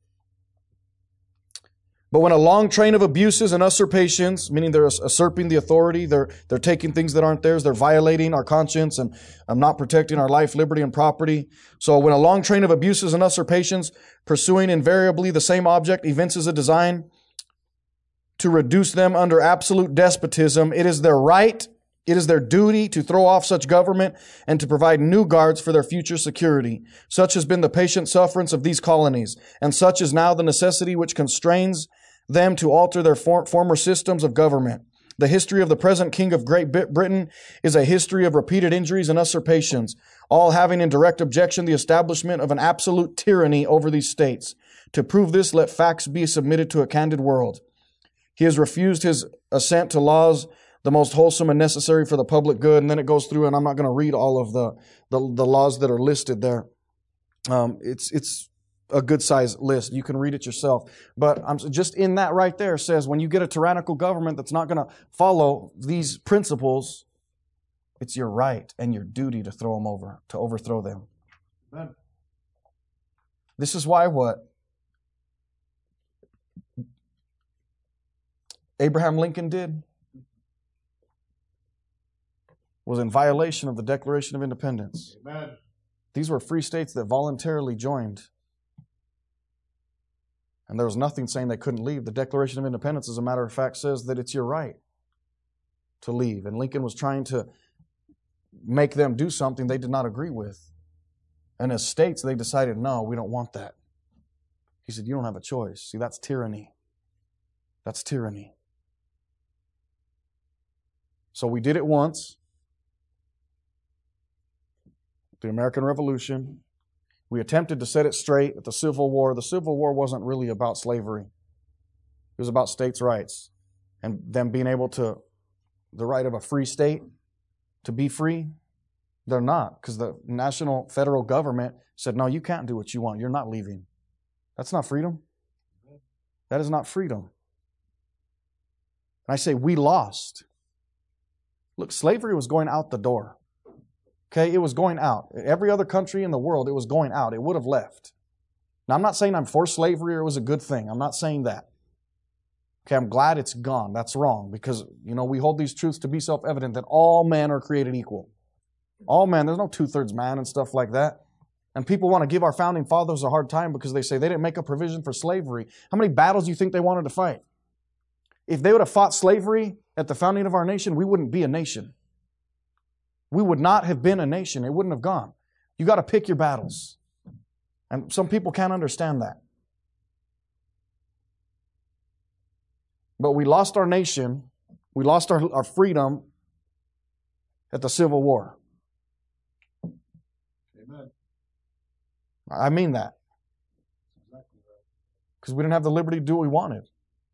But when a long train of abuses and usurpations, meaning they're usurping the authority, they're, they're taking things that aren't theirs, they're violating our conscience and um, not protecting our life, liberty, and property. So when a long train of abuses and usurpations, pursuing invariably the same object, evinces a design to reduce them under absolute despotism, it is their right, it is their duty to throw off such government and to provide new guards for their future security. Such has been the patient sufferance of these colonies, and such is now the necessity which constrains them to alter their for- former systems of government. The history of the present King of Great Britain is a history of repeated injuries and usurpations, all having in direct objection the establishment of an absolute tyranny over these states. To prove this, let facts be submitted to a candid world. He has refused his assent to laws the most wholesome and necessary for the public good. And then it goes through, and I'm not going to read all of the, the, the laws that are listed there. Um, it's it's a good size list. You can read it yourself. But I'm just in that right there says when you get a tyrannical government that's not going to follow these principles, it's your right and your duty to throw them over, to overthrow them. Amen. This is why what? Abraham Lincoln did was in violation of the Declaration of Independence. Amen. These were free states that voluntarily joined. And there was nothing saying they couldn't leave. The Declaration of Independence, as a matter of fact, says that it's your right to leave. And Lincoln was trying to make them do something they did not agree with. And as states, they decided, no, we don't want that. He said, you don't have a choice. See, that's tyranny. That's tyranny. So we did it once. The American Revolution. We attempted to set it straight at the Civil War. The Civil War wasn't really about slavery. It was about states' rights and them being able to, the right of a free state to be free. They're not, because the national federal government said, no, you can't do what you want. You're not leaving. That's not freedom. That is not freedom. And I say, we lost. Look, slavery was going out the door. Okay, it was going out. Every other country in the world, it was going out. It would have left. Now, I'm not saying I'm for slavery or it was a good thing. I'm not saying that. Okay, I'm glad it's gone. That's wrong because, you know, we hold these truths to be self-evident that all men are created equal. All men, there's no two-thirds man and stuff like that. And people want to give our founding fathers a hard time because they say they didn't make a provision for slavery. How many battles do you think they wanted to fight? If they would have fought slavery at the founding of our nation, we wouldn't be a nation. We would not have been a nation. It wouldn't have gone. You got to pick your battles. And some people can't understand that. But we lost our nation. We lost our, our freedom at the Civil War. Amen. I mean that. Because we didn't have the liberty to do what we wanted.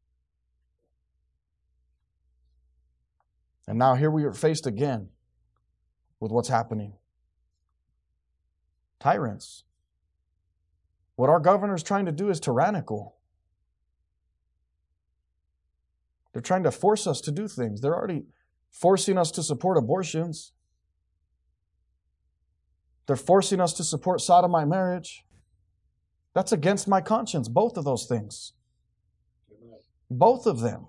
And now here we are faced again with what's happening. Tyrants. What our governor is trying to do is tyrannical. They're trying to force us to do things. They're already forcing us to support abortions. They're forcing us to support sodomite marriage. That's against my conscience, both of those things. Both of them.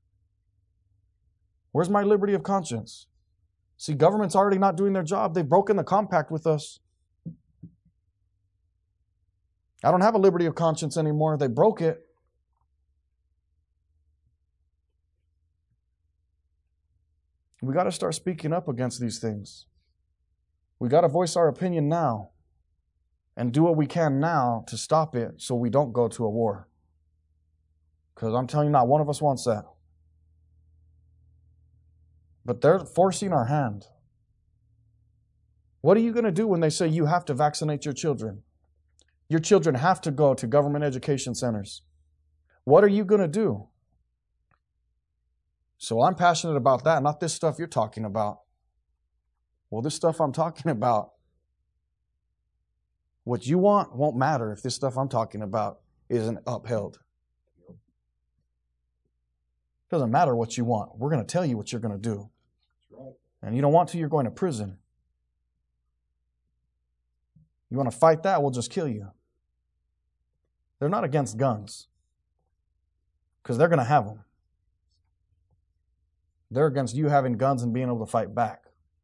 Where's my liberty of conscience? See, government's already not doing their job. They've broken the compact with us. I don't have a liberty of conscience anymore. They broke it. We got to start speaking up against these things. We got to voice our opinion now and do what we can now to stop it so we don't go to a war. Because I'm telling you, not one of us wants that. But they're forcing our hand. What are you going to do when they say you have to vaccinate your children? Your children have to go to government education centers. What are you going to do? So I'm passionate about that, not this stuff you're talking about. Well, this stuff I'm talking about, what you want won't matter if this stuff I'm talking about isn't upheld. It doesn't matter what you want. We're going to tell you what you're going to do. And you don't want to, you're going to prison. You want to fight that, we'll just kill you. They're not against guns because they're going to have them. They're against you having guns and being able to fight back.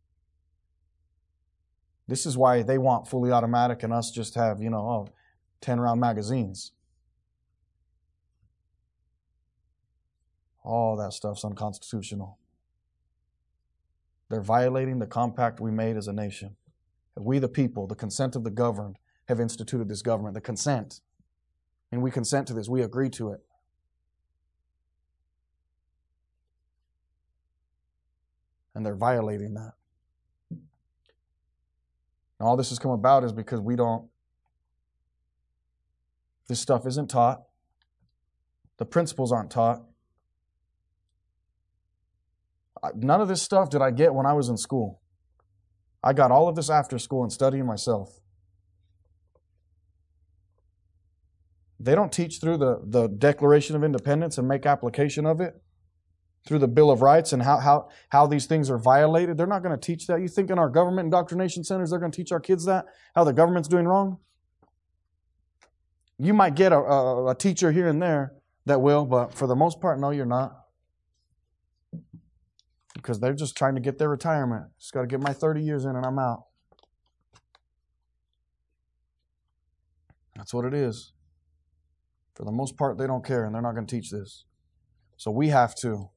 This is why they want fully automatic and us just have, you know, oh, ten round magazines. All that stuff's unconstitutional. They're violating the compact we made as a nation. We, the people, the consent of the governed, have instituted this government. The consent. And we consent to this. We agree to it. And they're violating that. And all this has come about is because we don't, this stuff isn't taught. The principles aren't taught. None of this stuff did I get when I was in school. I got all of this after school and studying myself. They don't teach through the, the Declaration of Independence and make application of it. Through the Bill of Rights and how, how, how these things are violated. They're not going to teach that. You think in our government indoctrination centers they're going to teach our kids that? How the government's doing wrong? You might get a, a, a teacher here and there that will, but for the most part, no, you're not. Because they're just trying to get their retirement. Just got to get my thirty years in and I'm out. That's what it is. For the most part, they don't care and they're not going to teach this. So we have to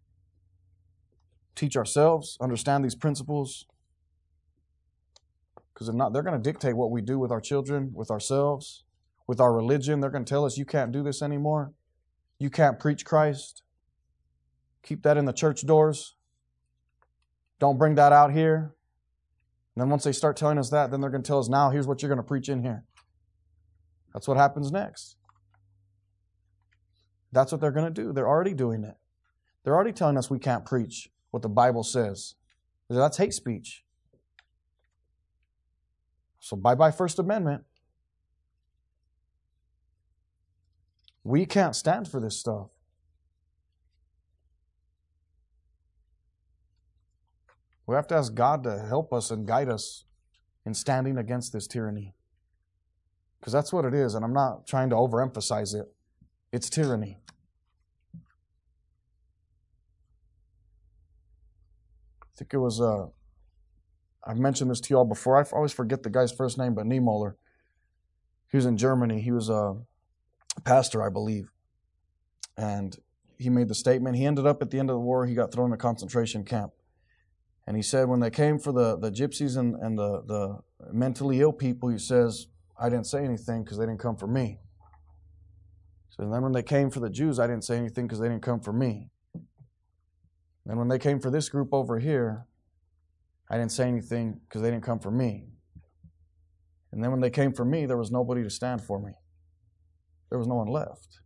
teach ourselves, understand these principles. Because if not, they're going to dictate what we do with our children, with ourselves, with our religion. They're going to tell us, you can't do this anymore. You can't preach Christ. Keep that in the church doors. Don't bring that out here. And then once they start telling us that, then they're going to tell us, now here's what you're going to preach in here. That's what happens next. That's what they're going to do. They're already doing it. They're already telling us we can't preach what the Bible says. That's hate speech. So bye-bye First Amendment. We can't stand for this stuff. We have to ask God to help us and guide us in standing against this tyranny. Because that's what it is, and I'm not trying to overemphasize it. It's tyranny. I think it was, uh, I've mentioned this to you all before. I always forget the guy's first name, but Niemöller. He was in Germany. He was a pastor, I believe. And he made the statement. He ended up at the end of the war, he got thrown in a concentration camp. And he said when they came for the, the gypsies and, and the, the mentally ill people, he says, I didn't say anything because they didn't come for me. So then when they came for the Jews, I didn't say anything because they didn't come for me. And when they came for this group over here, I didn't say anything because they didn't come for me. And then when they came for me, there was nobody to stand for me. There was no one left.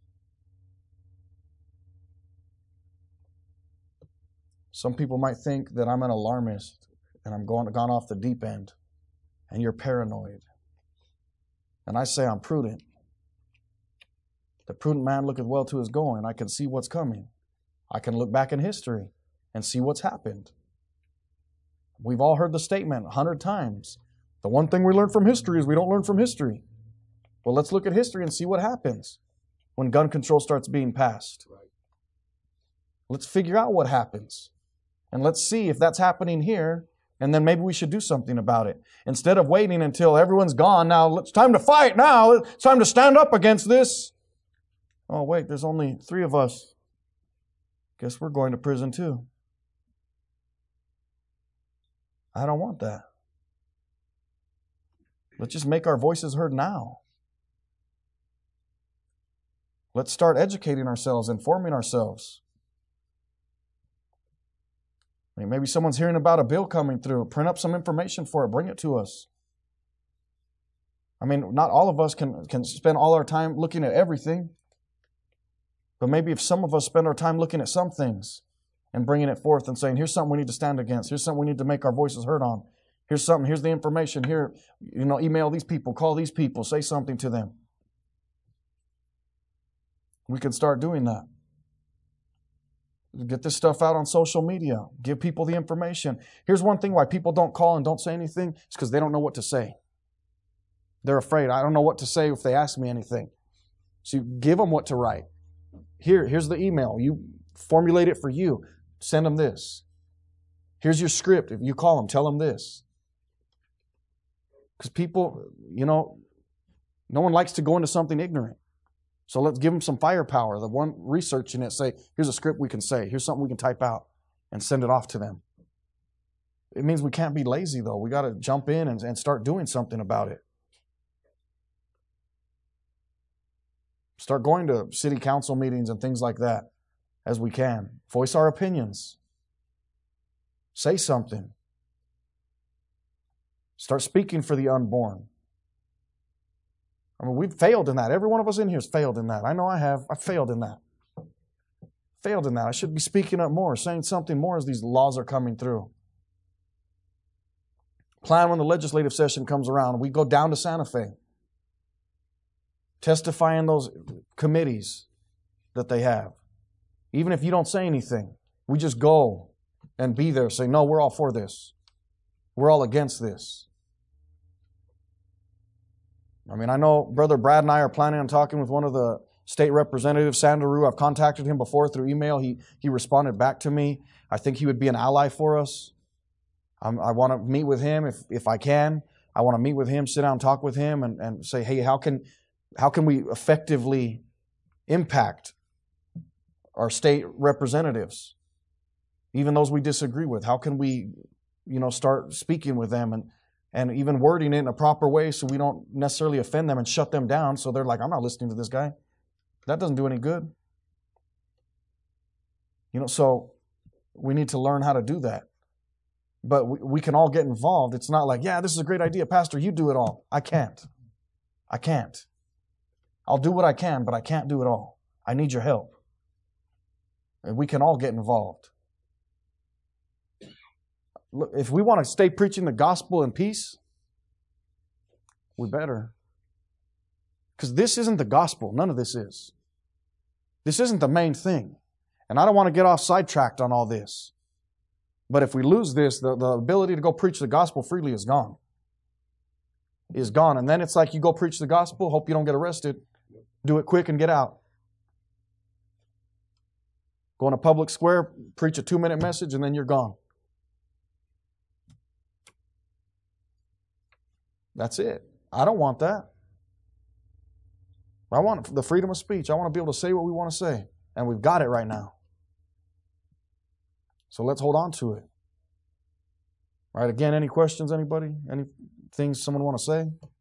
Some people might think that I'm an alarmist and I'm going gone off the deep end and you're paranoid. And I say I'm prudent. The prudent man looketh well to his going. I can see what's coming. I can look back in history and see what's happened. We've all heard the statement a hundred times. The one thing we learn from history is we don't learn from history. Well, let's look at history and see what happens when gun control starts being passed. Let's figure out what happens. And let's see if that's happening here, and then maybe we should do something about it. Instead of waiting until everyone's gone, now it's time to fight now. It's time to stand up against this. Oh, wait, there's only three of us. Guess we're going to prison too. I don't want that. Let's just make our voices heard now. Let's start educating ourselves, informing ourselves. I mean, maybe someone's hearing about a bill coming through. Print up some information for it. Bring it to us. I mean, not all of us can, can spend all our time looking at everything. But maybe if some of us spend our time looking at some things and bringing it forth and saying, here's something we need to stand against. Here's something we need to make our voices heard on. Here's something. Here's the information. Here, you know, email these people. Call these people. Say something to them. We can start doing that. Get this stuff out on social media. Give people the information. Here's one thing why people don't call and don't say anything. It's because they don't know what to say. They're afraid. I don't know what to say if they ask me anything. So you give them what to write. Here, here's the email. You formulate it for you. Send them this. Here's your script. If you call them, tell them this. Because people, you know, no one likes to go into something ignorant. So let's give them some firepower. The one researching it, say, here's a script we can say. Here's something we can type out and send it off to them. It means we can't be lazy, though. We got to jump in and, and start doing something about it. Start going to city council meetings and things like that as we can. Voice our opinions. Say something. Start speaking for the unborn. I mean, we've failed in that. Every one of us in here has failed in that. I know I have. I failed in that. Failed in that. I should be speaking up more, saying something more as these laws are coming through. Plan when the legislative session comes around. We go down to Santa Fe. Testify in those committees that they have. Even if you don't say anything, we just go and be there. Say, no, we're all for this. We're all against this. I mean, I know Brother Brad and I are planning on talking with one of the state representatives, Sandaroo. I've contacted him before through email. He he responded back to me. I think he would be an ally for us. I'm, I want to meet with him if if I can. I want to meet with him, sit down, talk with him, and, and say, hey, how can how can we effectively impact our state representatives, even those we disagree with? How can we, you know, start speaking with them and and even wording it in a proper way so we don't necessarily offend them and shut them down. So they're like, I'm not listening to this guy. That doesn't do any good. You know, so we need to learn how to do that. But we, we can all get involved. It's not like, yeah, this is a great idea. Pastor, you do it all. I can't. I can't. I'll do what I can, but I can't do it all. I need your help. And we can all get involved. Look, if we want to stay preaching the gospel in peace, we better. Because this isn't the gospel. None of this is. This isn't the main thing. And I don't want to get off sidetracked on all this. But if we lose this, the, the ability to go preach the gospel freely is gone. Is gone. And then it's like you go preach the gospel, hope you don't get arrested. Do it quick and get out. Go in a public square, preach a two-minute message, and then you're gone. That's it. I don't want that. I want the freedom of speech. I want to be able to say what we want to say. And we've got it right now. So let's hold on to it. All right, again, any questions, anybody? Any things someone want to say?